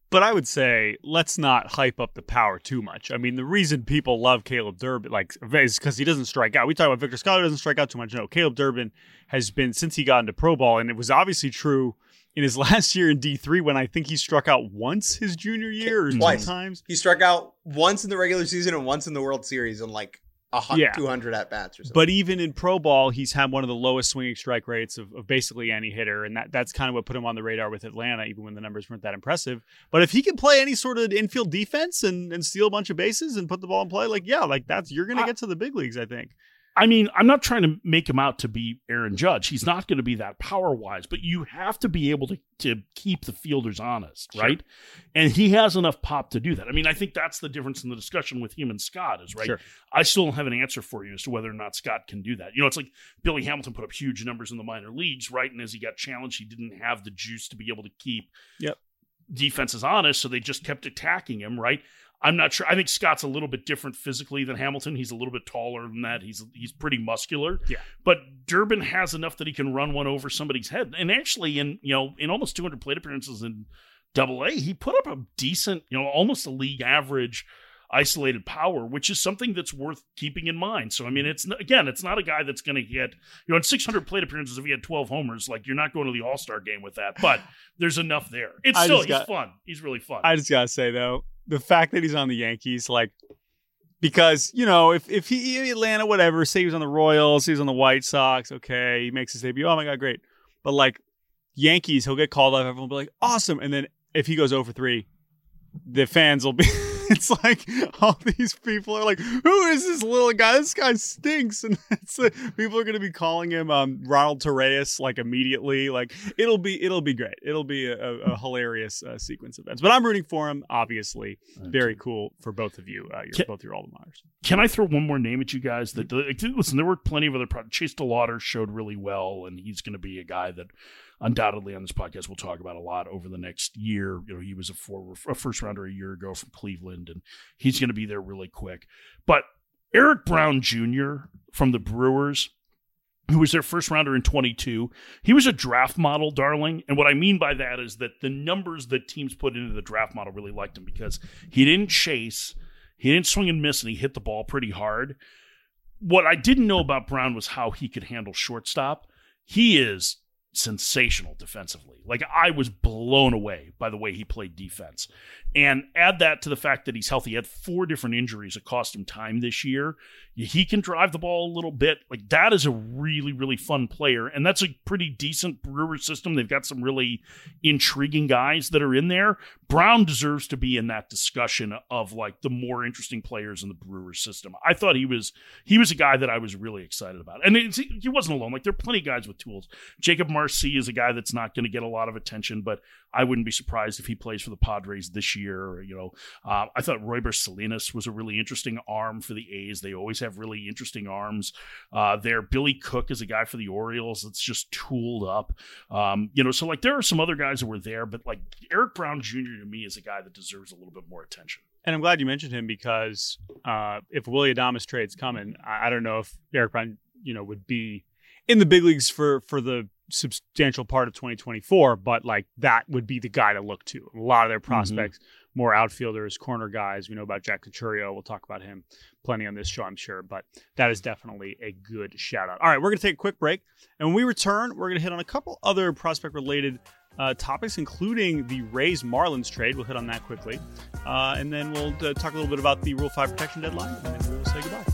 But I would say let's not hype up the power too much. I mean, the reason people love Caleb Durbin, like, is because he doesn't strike out. We talk about Victor Scott, who doesn't strike out too much. No, Caleb Durbin has been, since he got into pro ball, and it was obviously true in his last year in D three when I think he struck out once his junior year or Twice. two times. He struck out once in the regular season and once in the World Series in like a hundred, Yeah. two hundred at bats or something. But even in pro ball, he's had one of the lowest swinging strike rates of, of basically any hitter. And that, that's kind of what put him on the radar with Atlanta, even when the numbers weren't that impressive. But if he can play any sort of infield defense and, and steal a bunch of bases and put the ball in play, like, yeah, like that's, you're going to get to the big leagues, I think. I mean, I'm not trying to make him out to be Aaron Judge. He's not going to be that power-wise, but you have to be able to, to keep the fielders honest, Sure. right? And he has enough pop to do that. I mean, I think that's the difference in the discussion with him and Scott is, right? Sure. I still don't have an answer for you as to whether or not Scott can do that. You know, it's like Billy Hamilton put up huge numbers in the minor leagues, right? And as he got challenged, he didn't have the juice to be able to keep Yep. defenses honest, so they just kept attacking him, right? I'm not sure. I think Scott's a little bit different physically than Hamilton. He's a little bit taller than that. He's he's pretty muscular. Yeah. But Durbin has enough that he can run one over somebody's head. And actually, in you know, in almost two hundred plate appearances in Double A, he put up a decent, you know, almost a league average isolated power, which is something that's worth keeping in mind. So, I mean, it's again, it's not a guy that's going to get, you know, in six hundred plate appearances, if he had twelve homers, like you're not going to the All-Star game with that. But there's enough there. It's I still just he's got- fun. He's really fun. I just got to say, though, the fact that he's on the Yankees, like, because, you know, if, if he, Atlanta, whatever, say he was on the Royals, he was on the White Sox, okay, he makes his debut, oh my God, great. But, like, Yankees, he'll get called up, everyone will be like, awesome. And then if he goes oh for three, the fans will be, it's like all these people are like, who is this little guy? This guy stinks. And it's like, people are going to be calling him um, Ronald Torreyes like immediately. Like it'll be, it'll be great. It'll be a, a, a hilarious uh, sequence of events. But I'm rooting for him. Obviously, very cool for both of you. Uh, you're Can- both your alma maters. Can I throw one more name at you guys? That like, listen, there were plenty of other projects. Chase DeLauder showed really well, and he's going to be a guy that undoubtedly on this podcast we'll talk about a lot over the next year. You know, he was a, four, a first rounder a year ago from Cleveland, and he's going to be there really quick. But Eric Brown Junior from the Brewers, who was their first rounder in twenty-two, he was a draft model darling. And what I mean by that is that the numbers that teams put into the draft model really liked him because he didn't chase, he didn't swing and miss, and he hit the ball pretty hard. What I didn't know about Brown was how he could handle shortstop. He is sensational defensively. Like I was blown away by the way he played defense. And add that to the fact that he's healthy. He had four different injuries that cost him time this year. He can drive the ball a little bit. Like that is a really, really fun player. And that's a pretty decent Brewers system. They've got some really intriguing guys that are in there. Brown deserves to be in that discussion of like the more interesting players in the Brewers system. I thought he was, he was a guy that I was really excited about. And it's, he wasn't alone. Like there are plenty of guys with tools. Jacob Marcy is a guy that's not going to get a lot of attention, but I wouldn't be surprised if he plays for the Padres this year. Or, you know, uh, I thought Royber Salinas was a really interesting arm for the A's. They always have really interesting arms uh, there. Billy Cook is a guy for the Orioles that's just tooled up. Um, you know, so like there are some other guys that were there, but like Eric Brown Junior to me is a guy that deserves a little bit more attention. And I'm glad you mentioned him because uh, if Willy Adames trade's coming, I, I don't know if Eric Brown, you know, would be in the big leagues for for the substantial part of twenty twenty-four, but like that would be the guy to look to. A lot of their prospects, mm-hmm. more outfielders, corner guys. We know about Jack Couturier. We'll talk about him plenty on this show, I'm sure, but that is definitely a good shout out. All right, we're going to take a quick break. And when we return, we're going to hit on a couple other prospect related uh, topics, including the Rays Marlins trade. We'll hit on that quickly. Uh, and then we'll uh, talk a little bit about the Rule five protection deadline, and then we'll say goodbye.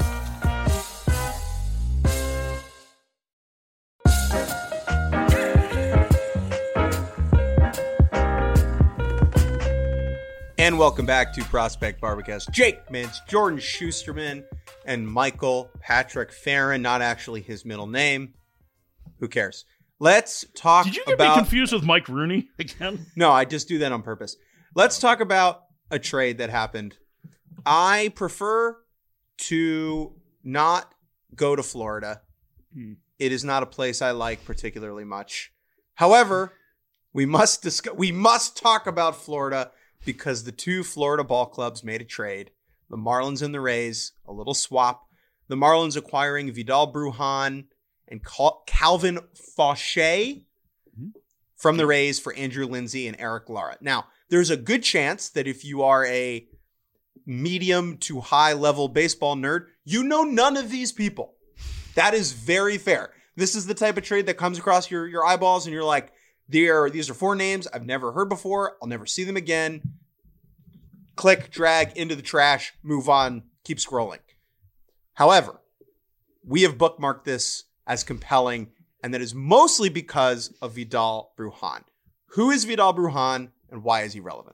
And welcome back to Prospect Barbacast. Jake Mintz, Jordan Schusterman, and Michael Patrick Farron. Not actually his middle name. Who cares? Let's talk Did you get about... me confused with Mike Rooney again? No, I just do that on purpose. Let's talk about a trade that happened. I prefer to not go to Florida. Hmm. It is not a place I like particularly much. However, we must discuss. We must talk about Florida because the two Florida ball clubs made a trade. The Marlins and the Rays, a little swap. The Marlins acquiring Vidal Brujan and Cal- Calvin Fauché from the Rays for Andrew Lindsay and Eric Lara. Now, there's a good chance that if you are a medium to high level baseball nerd, you know none of these people. That is very fair. This is the type of trade that comes across your, your eyeballs and you're like, They're, these are four names I've never heard before. I'll never see them again. Click, drag, into the trash, move on, keep scrolling. However, we have bookmarked this as compelling, and that is mostly because of Vidal Brujan. Who is Vidal Brujan, and why is he relevant?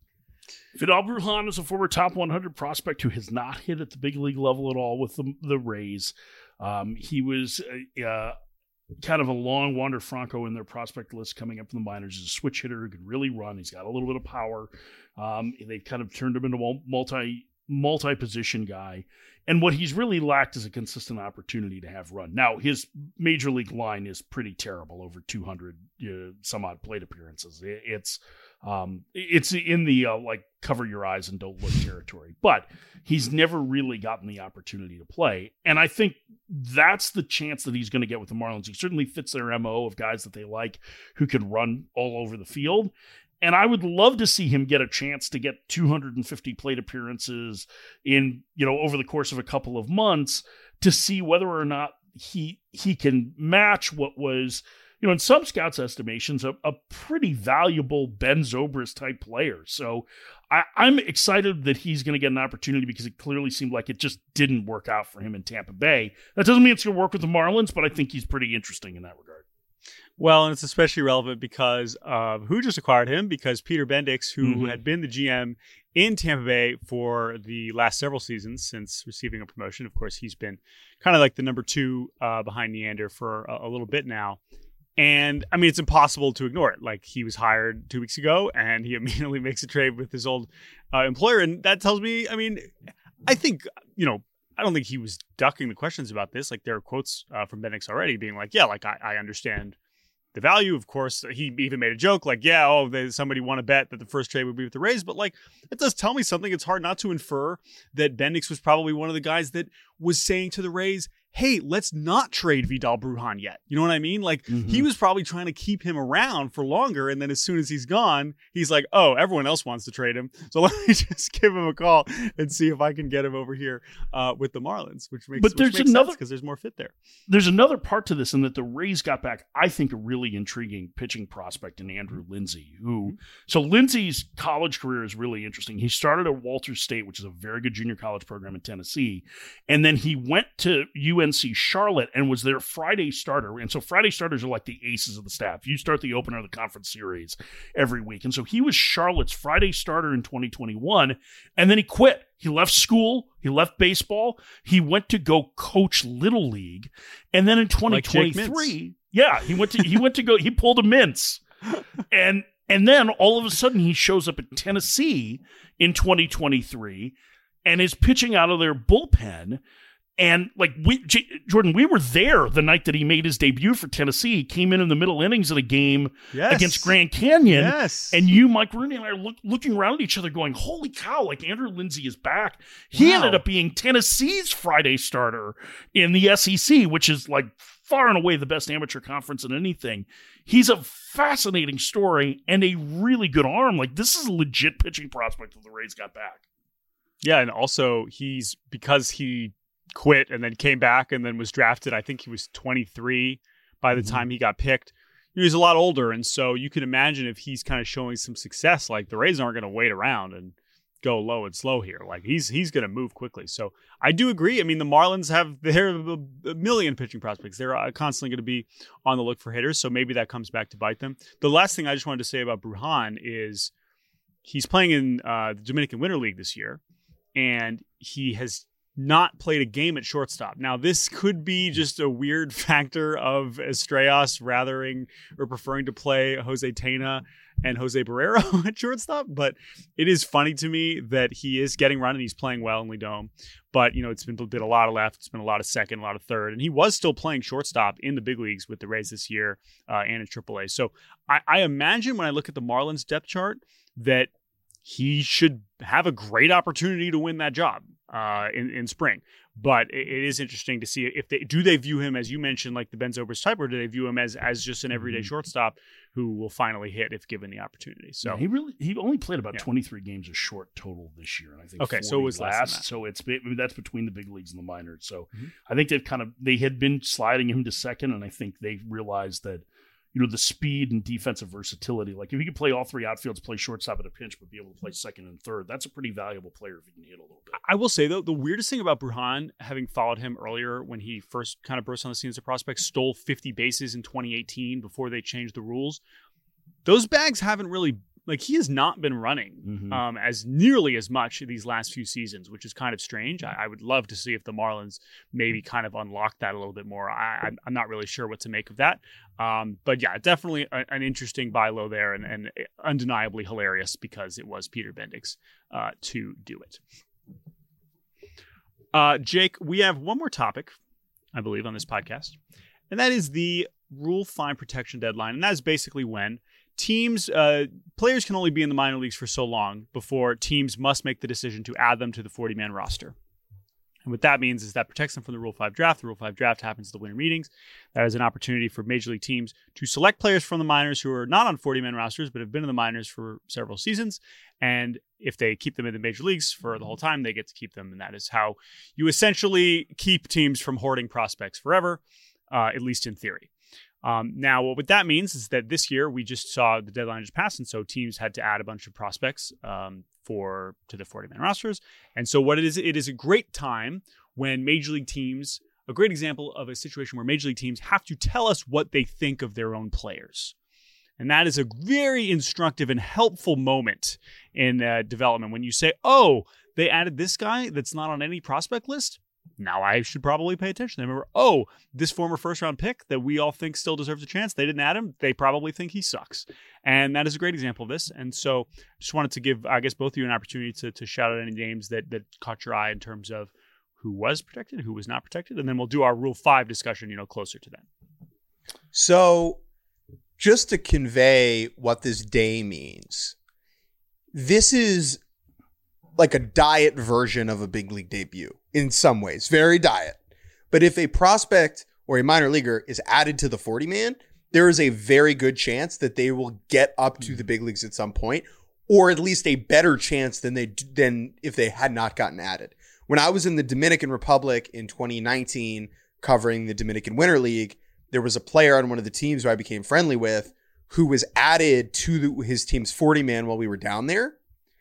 Vidal Brujan is a former top one hundred prospect who has not hit at the big league level at all with the, the Rays. Um, he was uh, kind of a long Wander Franco in their prospect list coming up from the minors. He's a switch hitter who could really run. He's got a little bit of power. Um, they've kind of turned him into a multi, multi-position guy. And what he's really lacked is a consistent opportunity to have run. Now, his major league line is pretty terrible, over two hundred uh, some odd plate appearances. It, it's um, it's in the uh, like cover your eyes and don't look territory. But he's never really gotten the opportunity to play. And I think that's the chance that he's going to get with the Marlins. He certainly fits their M O of guys that they like who can run all over the field. And I would love to see him get a chance to get two hundred fifty plate appearances in, you know, over the course of a couple of months to see whether or not he he can match what was, you know, in some scouts' estimations, a, a pretty valuable Ben Zobrist type player. So I, I'm excited that he's going to get an opportunity because it clearly seemed like it just didn't work out for him in Tampa Bay. That doesn't mean it's going to work with the Marlins, but I think he's pretty interesting in that regard. Well, and it's especially relevant because uh, who just acquired him? Because Peter Bendix, who Mm-hmm. had been the G M in Tampa Bay for the last several seasons since receiving a promotion. Of course, he's been kind of like the number two uh, behind Neander for a, a little bit now. And, I mean, it's impossible to ignore it. Like, he was hired two weeks ago, and he immediately makes a trade with his old uh, employer. And that tells me, I mean, I think, you know, I don't think he was ducking the questions about this. Like, there are quotes uh, from Bendix already being like, yeah, like, I, I understand the value. Of course, he even made a joke like, yeah, oh, they, somebody won a bet that the first trade would be with the Rays. But, like, it does tell me something. It's hard not to infer that Bendix was probably one of the guys that was saying to the Rays, hey, let's not trade Vidal Brujan yet. You know what I mean? Like, mm-hmm. he was probably trying to keep him around for longer. And then as soon as he's gone, he's like, oh, everyone else wants to trade him. So let me just give him a call and see if I can get him over here uh, with the Marlins, which makes, but there's which makes another, sense because there's more fit there. There's another part to this in that the Rays got back, I think, a really intriguing pitching prospect in Andrew Lindsay, who, mm-hmm. so Lindsay's college career is really interesting. He started at Walters State, which is a very good junior college program in Tennessee. And then he went to U N C Charlotte and was their Friday starter. And so Friday starters are like the aces of the staff. You start the opener of the conference series every week. And so he was Charlotte's Friday starter in twenty twenty-one. And then he quit. He left school. He left baseball. He went to go coach Little League. And then in twenty twenty-three, like yeah, he went to, he went to go, he pulled a Mintz. And, and then all of a sudden he shows up at Tennessee in twenty twenty-three and is pitching out of their bullpen. And like we, J- Jordan, we were there the night that he made his debut for Tennessee. He came in in the middle innings of the game yes. against Grand Canyon. Yes. And you, Mike Rooney, and I are look, looking around at each other going, holy cow, like Andrew Lindsay is back. He wow. ended up being Tennessee's Friday starter in the S E C, which is like far and away the best amateur conference in anything. He's a fascinating story and a really good arm. Like, this is a legit pitching prospect that the Rays got back. Yeah, and also he's, because he quit and then came back and then was drafted, I think he was twenty-three by the mm-hmm. time he got picked. You know, he's a lot older, and so you can imagine if he's kind of showing some success, like the Rays aren't going to wait around and go low and slow here. Like he's he's going to move quickly. So I do agree. I mean, the Marlins have they're a million pitching prospects. They're constantly going to be on the look for hitters, so maybe that comes back to bite them. The last thing I just wanted to say about Brujan is he's playing in uh, the Dominican Winter League this year, and he has not played a game at shortstop. Now, this could be just a weird factor of Estrellas rathering or preferring to play Jose Tena and Jose Barrero at shortstop, but it is funny to me that he is getting run and he's playing well in Lidom. But, you know, it's been, been a lot of left, it's been a lot of second, a lot of third, and he was still playing shortstop in the big leagues with the Rays this year uh, and in triple A. So I, I imagine when I look at the Marlins depth chart that he should have a great opportunity to win that job uh, in, in spring. But it, it is interesting to see if they do they view him, as you mentioned, like the Ben Zobrist type, or do they view him as as just an everyday shortstop who will finally hit if given the opportunity. So yeah, he really he only played about yeah. twenty-three games a short total this year, and I think okay, so it was last. last Than that. So it's I mean, that's between the big leagues and the minors. So Mm-hmm. I think they've kind of they had been sliding him to second, and I think they realized that you know the speed and defensive versatility. Like if he could play all three outfields, play shortstop at a pinch, but be able to play second and third, that's a pretty valuable player if he can hit a little bit. I will say though, the weirdest thing about Brujan, having followed him earlier when he first kind of burst on the scene as a prospect, stole fifty bases in twenty eighteen before they changed the rules. Those bags haven't really, like he has not been running Mm-hmm. um, as nearly as much these last few seasons, which is kind of strange. I, I would love to see if the Marlins maybe kind of unlock that a little bit more. I, I'm not really sure what to make of that. Um, but yeah, definitely a, an interesting buy low there and, and undeniably hilarious because it was Peter Bendix uh, to do it. Uh, Jake, we have one more topic, I believe, on this podcast, and that is the Rule five protection deadline. And that is basically when teams, uh, players can only be in the minor leagues for so long before teams must make the decision to add them to the forty-man roster. And what that means is that protects them from the Rule five draft. The Rule five draft happens at the winter meetings. That is an opportunity for major league teams to select players from the minors who are not on forty-man rosters, but have been in the minors for several seasons. And if they keep them in the major leagues for the whole time, they get to keep them. And that is how you essentially keep teams from hoarding prospects forever, uh, at least in theory. Um, now, what that means is that this year we just saw the deadline just pass, and so teams had to add a bunch of prospects um, for to the forty-man rosters. And so what it is, it is a great time when major league teams, a great example of a situation where major league teams have to tell us what they think of their own players. And that is a very instructive and helpful moment in uh, development when you say, oh, they added this guy that's not on any prospect list. Now I should probably pay attention. They remember, oh, this former first-round pick that we all think still deserves a chance, they didn't add him. They probably think he sucks. And that is a great example of this. And so just wanted to give, I guess, both of you an opportunity to, to shout out any names that, that caught your eye in terms of who was protected, who was not protected. And then we'll do our Rule five discussion, you know, closer to that. So just to convey what this day means, this is like a diet version of a big league debut in some ways, very diet. But if a prospect or a minor leaguer is added to the forty-man, there is a very good chance that they will get up to the big leagues at some point, or at least a better chance than they than if they had not gotten added. When I was in the Dominican Republic in twenty nineteen covering the Dominican Winter League, there was a player on one of the teams who I became friendly with who was added to the, his team's forty-man while we were down there.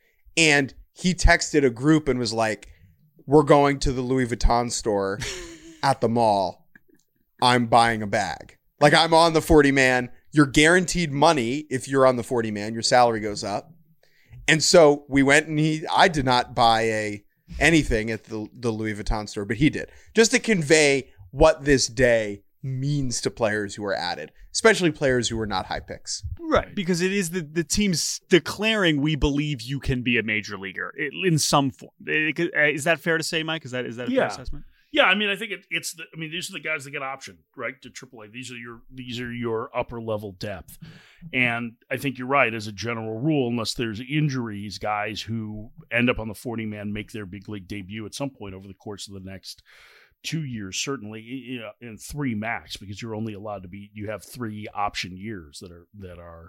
And he texted a group and was like, we're going to the Louis Vuitton store at the mall. I'm buying a bag. Like, I'm on the forty-man. You're guaranteed money if you're on the forty-man. Your salary goes up. And so we went and he, I did not buy a anything at the, the Louis Vuitton store, but he did. Just to convey what this day means to players who are added, especially players who are not high picks. Right, because it is the, the teams declaring we believe you can be a major leaguer in some form. Is that fair to say, Mike? Is that is that a Yeah. fair assessment? Yeah, I mean, I think it, it's the. I mean, these are the guys that get optioned, right, to triple A. These are your these are your upper level depth, and I think you're right. As a general rule, unless there's injuries, guys who end up on the forty-man make their big league debut at some point over the course of the next two years, certainly, you know, in three max, because you're only allowed to be. You have three option years that are that are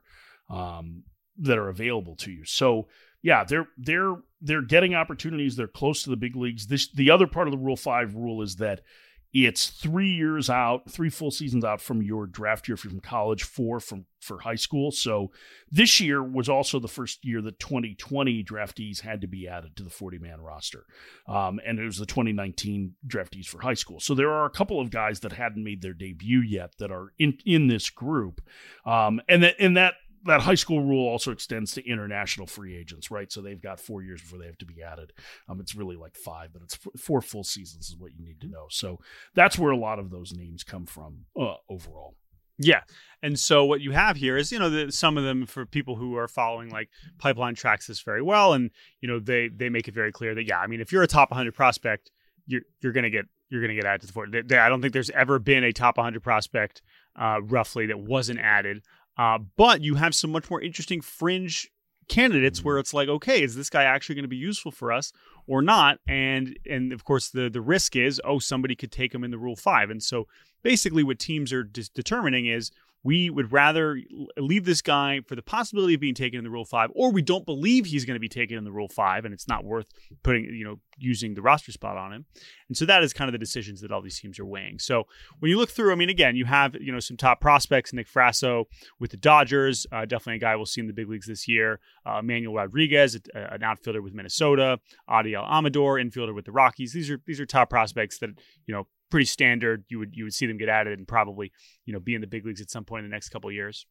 um, that are available to you. So. Yeah, they're they're they're getting opportunities. They're close to the big leagues. This the other part of the Rule Five rule is that it's three years out, three full seasons out from your draft year if you're from college, four from for high school. So this year was also the first year that twenty twenty draftees had to be added to the forty-man roster, um, and it was the twenty nineteen draftees for high school. So there are a couple of guys that hadn't made their debut yet that are in in this group, um, and that and that. That high school rule also extends to international free agents, right? So they've got four years before they have to be added. Um, it's really like five, but it's f- four full seasons is what you need to know. So that's where a lot of those names come from uh, overall. Yeah. And so what you have here is, you know, the, some of them for people who are following like Pipeline tracks this very well. And, you know, they, they make it very clear that, yeah, I mean, if you're a top one hundred prospect, you're, you're going to get, you're going to get added to the forty. I don't think there's ever been a top one hundred prospect uh, roughly that wasn't added. Uh, but you have some much more interesting fringe candidates where it's like, okay, is this guy actually going to be useful for us or not? And and of course, the the risk is, oh, somebody could take him in the Rule five. And so basically what teams are just determining is we would rather leave this guy for the possibility of being taken in the Rule five, or we don't believe he's going to be taken in the Rule five, and it's not worth putting, you know, using the roster spot on him. And so that is kind of the decisions that all these teams are weighing. So when you look through, I mean, again, you have, you know, some top prospects, Nick Frasso with the Dodgers, uh, definitely a guy we'll see in the big leagues this year. Uh, Manuel Rodriguez, a, an outfielder with Minnesota, Adiel Amador, infielder with the Rockies. These are these are top prospects that, you know, pretty standard. You would you would see them get added and probably, you know, be in the big leagues at some point in the next couple of years.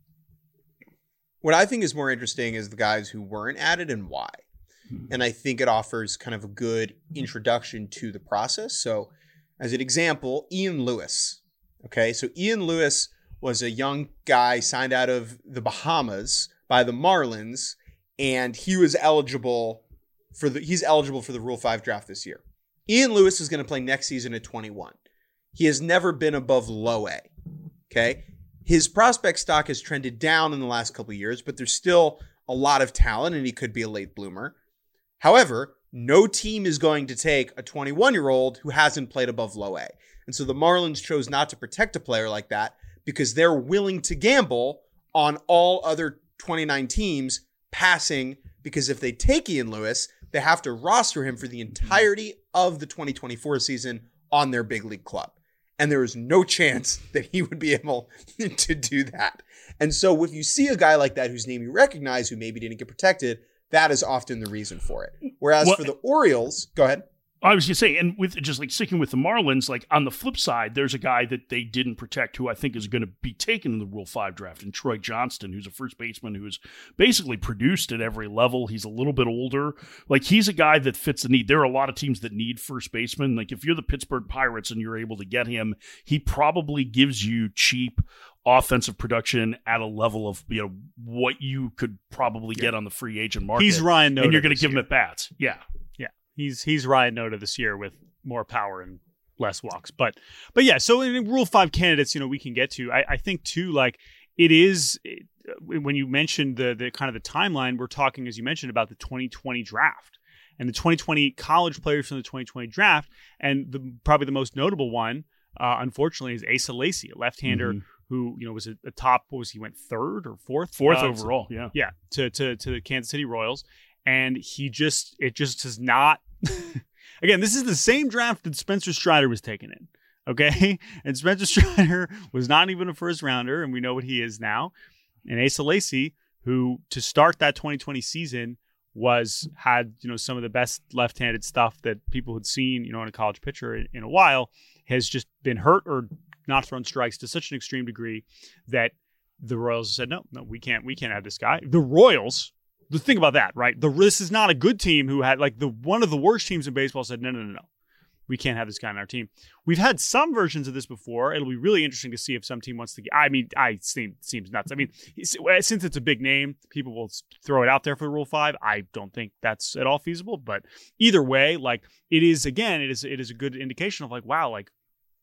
What I think is more interesting is the guys who weren't added and why. And I think it offers kind of a good introduction to the process. So as an example, Ian Lewis. Okay, so Ian Lewis was a young guy signed out of the Bahamas by the Marlins, and he was eligible for the he's eligible for the Rule five draft this year. Ian Lewis is going to play next season at twenty-one. He has never been above low A. Okay, his prospect stock has trended down in the last couple of years, but there's still a lot of talent, and he could be a late bloomer. However, no team is going to take a twenty-one-year-old who hasn't played above low A. And so the Marlins chose not to protect a player like that because they're willing to gamble on all other twenty-nine teams passing, because if they take Ian Lewis, they have to roster him for the entirety of the twenty twenty-four season on their big league club. And there is no chance that he would be able to do that. And so if you see a guy like that whose name you recognize who maybe didn't get protected, that is often the reason for it. Whereas well, for the Orioles, go ahead. I was going to say, and with just like sticking with the Marlins, like on the flip side, there's a guy that they didn't protect who I think is going to be taken in the Rule five draft, and Troy Johnston, who's a first baseman who's basically produced at every level. He's a little bit older. Like, he's a guy that fits the need. There are a lot of teams that need first baseman. Like, if you're the Pittsburgh Pirates and you're able to get him, he probably gives you cheap offensive production at a level of, you know, what you could probably yeah. get on the free agent market. He's Ryan Noda, and you're going to give year. him at bats. Yeah. Yeah. He's he's Ryan Noda this year with more power and less walks. But but yeah, so in Rule five candidates, you know, we can get to. I, I think too, like it is it, when you mentioned the the kind of the timeline, we're talking, as you mentioned, about the twenty twenty draft and the twenty twenty college players from the twenty twenty draft, and the probably the most notable one, uh, unfortunately, is Asa Lacy, a left-hander. Mm-hmm. Who, you know, was a, a top, what was he, went third or fourth? Fourth uh, overall, yeah. Yeah, to, to to the Kansas City Royals. And he just, it just has not, again, this is the same draft that Spencer Strider was taken in, okay? And Spencer Strider was not even a first rounder, and we know what he is now. And Asa Lacy, who to start that twenty twenty season was, had, you know, some of the best left-handed stuff that people had seen, you know, in a college pitcher in, in a while, has just been hurt or not thrown strikes to such an extreme degree that the Royals said, no, no, we can't, we can't have this guy. The Royals, the thing about that, right? The, this is not a good team who had, like, the one of the worst teams in baseball said, no, no, no, no. We can't have this guy on our team. We've had some versions of this before. It'll be really interesting to see if some team wants to get, I mean, I seem, seems nuts. I mean, since it's a big name, people will throw it out there for Rule five. I don't think that's at all feasible, but either way, like, it is, again, it is, it is a good indication of, like, wow, like,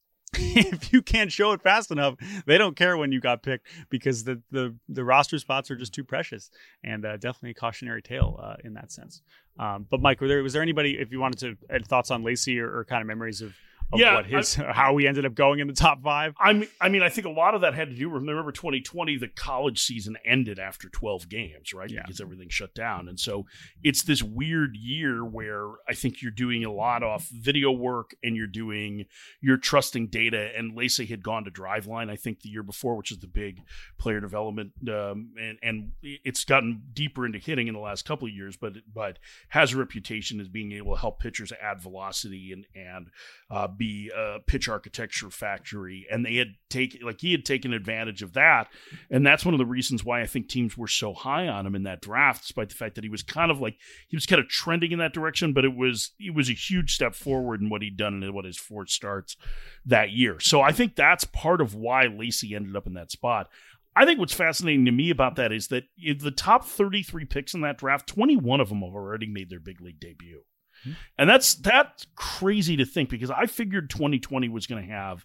if you can't show it fast enough, they don't care when you got picked, because the the, the roster spots are just too precious, and uh, definitely a cautionary tale uh, in that sense. Um, but Mike, were there, was there anybody, if you wanted to add thoughts on Lacy or, or kind of memories of, of yeah, what his I, how he ended up going in the top five? I mean, I mean, I think a lot of that had to do with, remember twenty twenty, the college season ended after twelve games, right? Yeah. Because everything shut down. And so it's this weird year where I think you're doing a lot of video work and you're doing, you're trusting data. And Lacy had gone to Driveline, I think, the year before, which is the big player development. Um, and, and it's gotten deeper into hitting in the last couple of years, but, but has a reputation as being able to help pitchers add velocity and, and, uh, be a pitch architecture factory. And they had taken, like he had taken advantage of that. And that's one of the reasons why I think teams were so high on him in that draft, despite the fact that he was kind of like, he was kind of trending in that direction, but it was, it was a huge step forward in what he'd done and what his four starts that year. So I think that's part of why Lacy ended up in that spot. I think what's fascinating to me about that is that the top thirty-three picks in that draft, twenty-one of them have already made their big league debut. And that's that's crazy to think, because I figured twenty twenty was going to have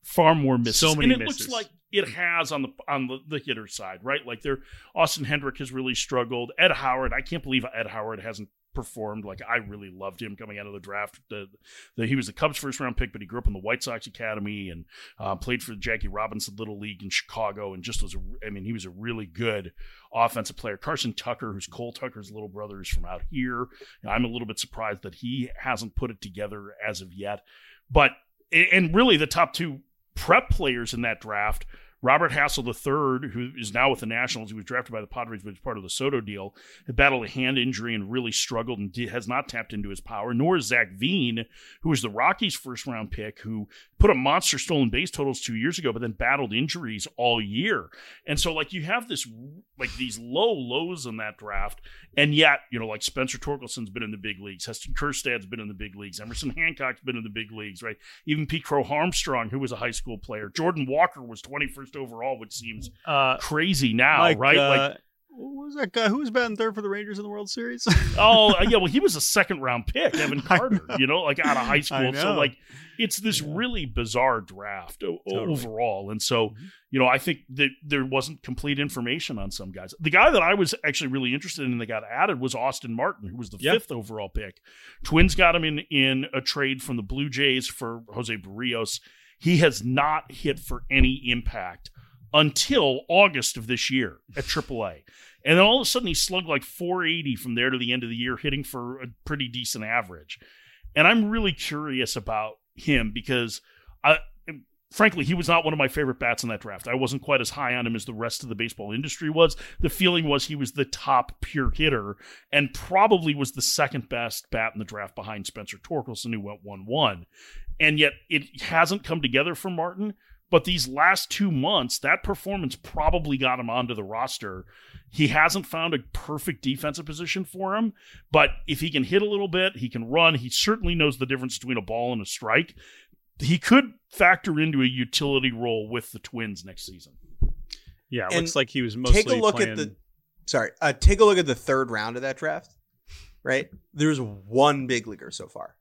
far more misses. So many and it misses. looks like it has on the on the, the hitter side, right? Like there, Austin Hendrick has really struggled. Ed Howard, I can't believe Ed Howard hasn't performed. Like I really loved him coming out of the draft. The, the, he was the Cubs first round pick, but he grew up in the White Sox Academy and uh, played for the Jackie Robinson Little League in Chicago, and just was, a, I mean, he was a really good offensive player. Carson Tucker, who's Cole Tucker's little brother, is from out here. You know, I'm a little bit surprised that he hasn't put it together as of yet. But and really the top two prep players in that draft, Robert Hassel the third, who is now with the Nationals, he was drafted by the Padres, but was part of the Soto deal, had battled a hand injury and really struggled and has not tapped into his power, nor is Zach Veen, who was the Rockies' first-round pick, who put up monster stolen base totals two years ago, but then battled injuries all year. And so, like, you have this, like, these low lows in that draft, and yet, you know, like, Spencer Torkelson's been in the big leagues, Heston Kjerstad's been in the big leagues, Emerson Hancock's been in the big leagues, right? Even Pete Crow Armstrong, who was a high school player. Jordan Walker was twenty-first overall, which seems uh, crazy now, like, right? Uh, like, what was that guy? Who was batting third for the Rangers in the World Series? oh, yeah, well, he was a second-round pick, Evan Carter, you know, like out of high school. So, like, it's this yeah. really bizarre draft o- totally. overall. And so, mm-hmm. you know, I think that there wasn't complete information on some guys. The guy that I was actually really interested in that got added was Austin Martin, who was the yep. fifth overall pick. Twins got him in, in a trade from the Blue Jays for Jose Barrios. He has not hit for any impact until August of this year at triple A. And then all of a sudden he slugged like four eighty from there to the end of the year, hitting for a pretty decent average. And I'm really curious about him because, I, frankly, he was not one of my favorite bats in that draft. I wasn't quite as high on him as the rest of the baseball industry was. The feeling was he was the top pure hitter and probably was the second best bat in the draft behind Spencer Torkelson, who went one one. And yet it hasn't come together for Martin. But these last two months, that performance probably got him onto the roster. He hasn't found a perfect defensive position for him, but if he can hit a little bit, he can run. He certainly knows the difference between a ball and a strike. He could factor into a utility role with the Twins next season. Yeah, it and looks like he was mostly take a look playing... at the sorry, uh, take a look at the third round of that draft. Right, there's one big leaguer so far.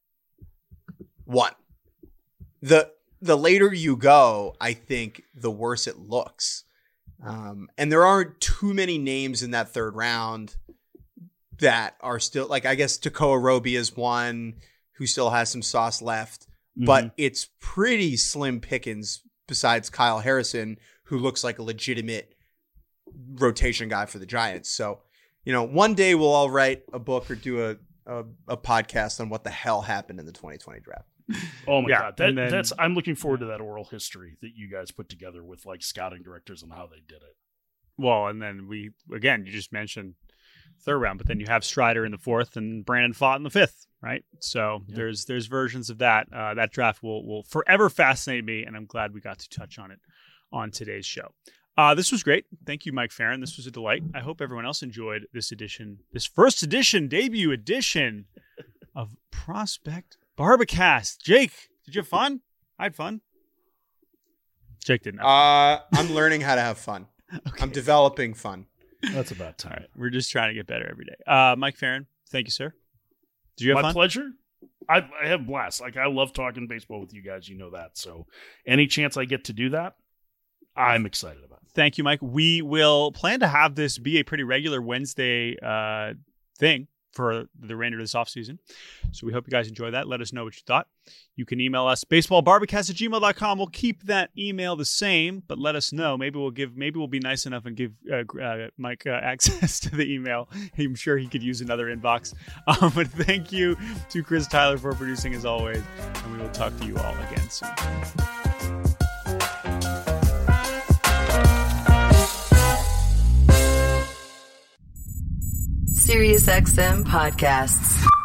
One. The The later you go, I think the worse it looks. Um, and there aren't too many names in that third round that are still, like, I guess Tekoa Roby is one who still has some sauce left, mm-hmm. but it's pretty slim pickings besides Kyle Harrison, who looks like a legitimate rotation guy for the Giants. So, you know, one day we'll all write a book or do a, a, a podcast on what the hell happened in the twenty twenty draft. Oh my yeah, god, that, then, that's I'm looking forward to that oral history that you guys put together with like scouting directors and how they did it. Well, and then we again, you just mentioned third round, but then you have Strider in the fourth and Brandon Pfaadt in the fifth, right? So yeah. there's there's versions of that. Uh, that draft will will forever fascinate me, and I'm glad we got to touch on it on today's show. Uh, this was great. Thank you, Mike Farron. This was a delight. I hope everyone else enjoyed this edition, this first edition, debut edition of Prospect Barbacast. Jake, did you have fun? I had fun. Jake didn't have fun. Uh, I'm learning how to have fun. Okay. I'm developing fun. That's about time. All right. We're just trying to get better every day. Uh, Mike Farron, thank you, sir. Did you have My fun? pleasure. I, I have blast. Like, I love talking baseball with you guys. You know that. So any chance I get to do that, I'm excited about it. Thank you, Mike. We will plan to have this be a pretty regular Wednesday uh, thing for the remainder of this offseason. So we hope you guys enjoy that. Let us know what you thought. You can email us baseballbarbacast at gmail dot com. We'll keep that email the same, but let us know. Maybe we'll give. Maybe we'll be nice enough and give uh, uh, Mike uh, access to the email. I'm sure he could use another inbox. Um, but thank you to Chris Tyler for producing as always, and we will talk to you all again soon. SiriusXM Podcasts.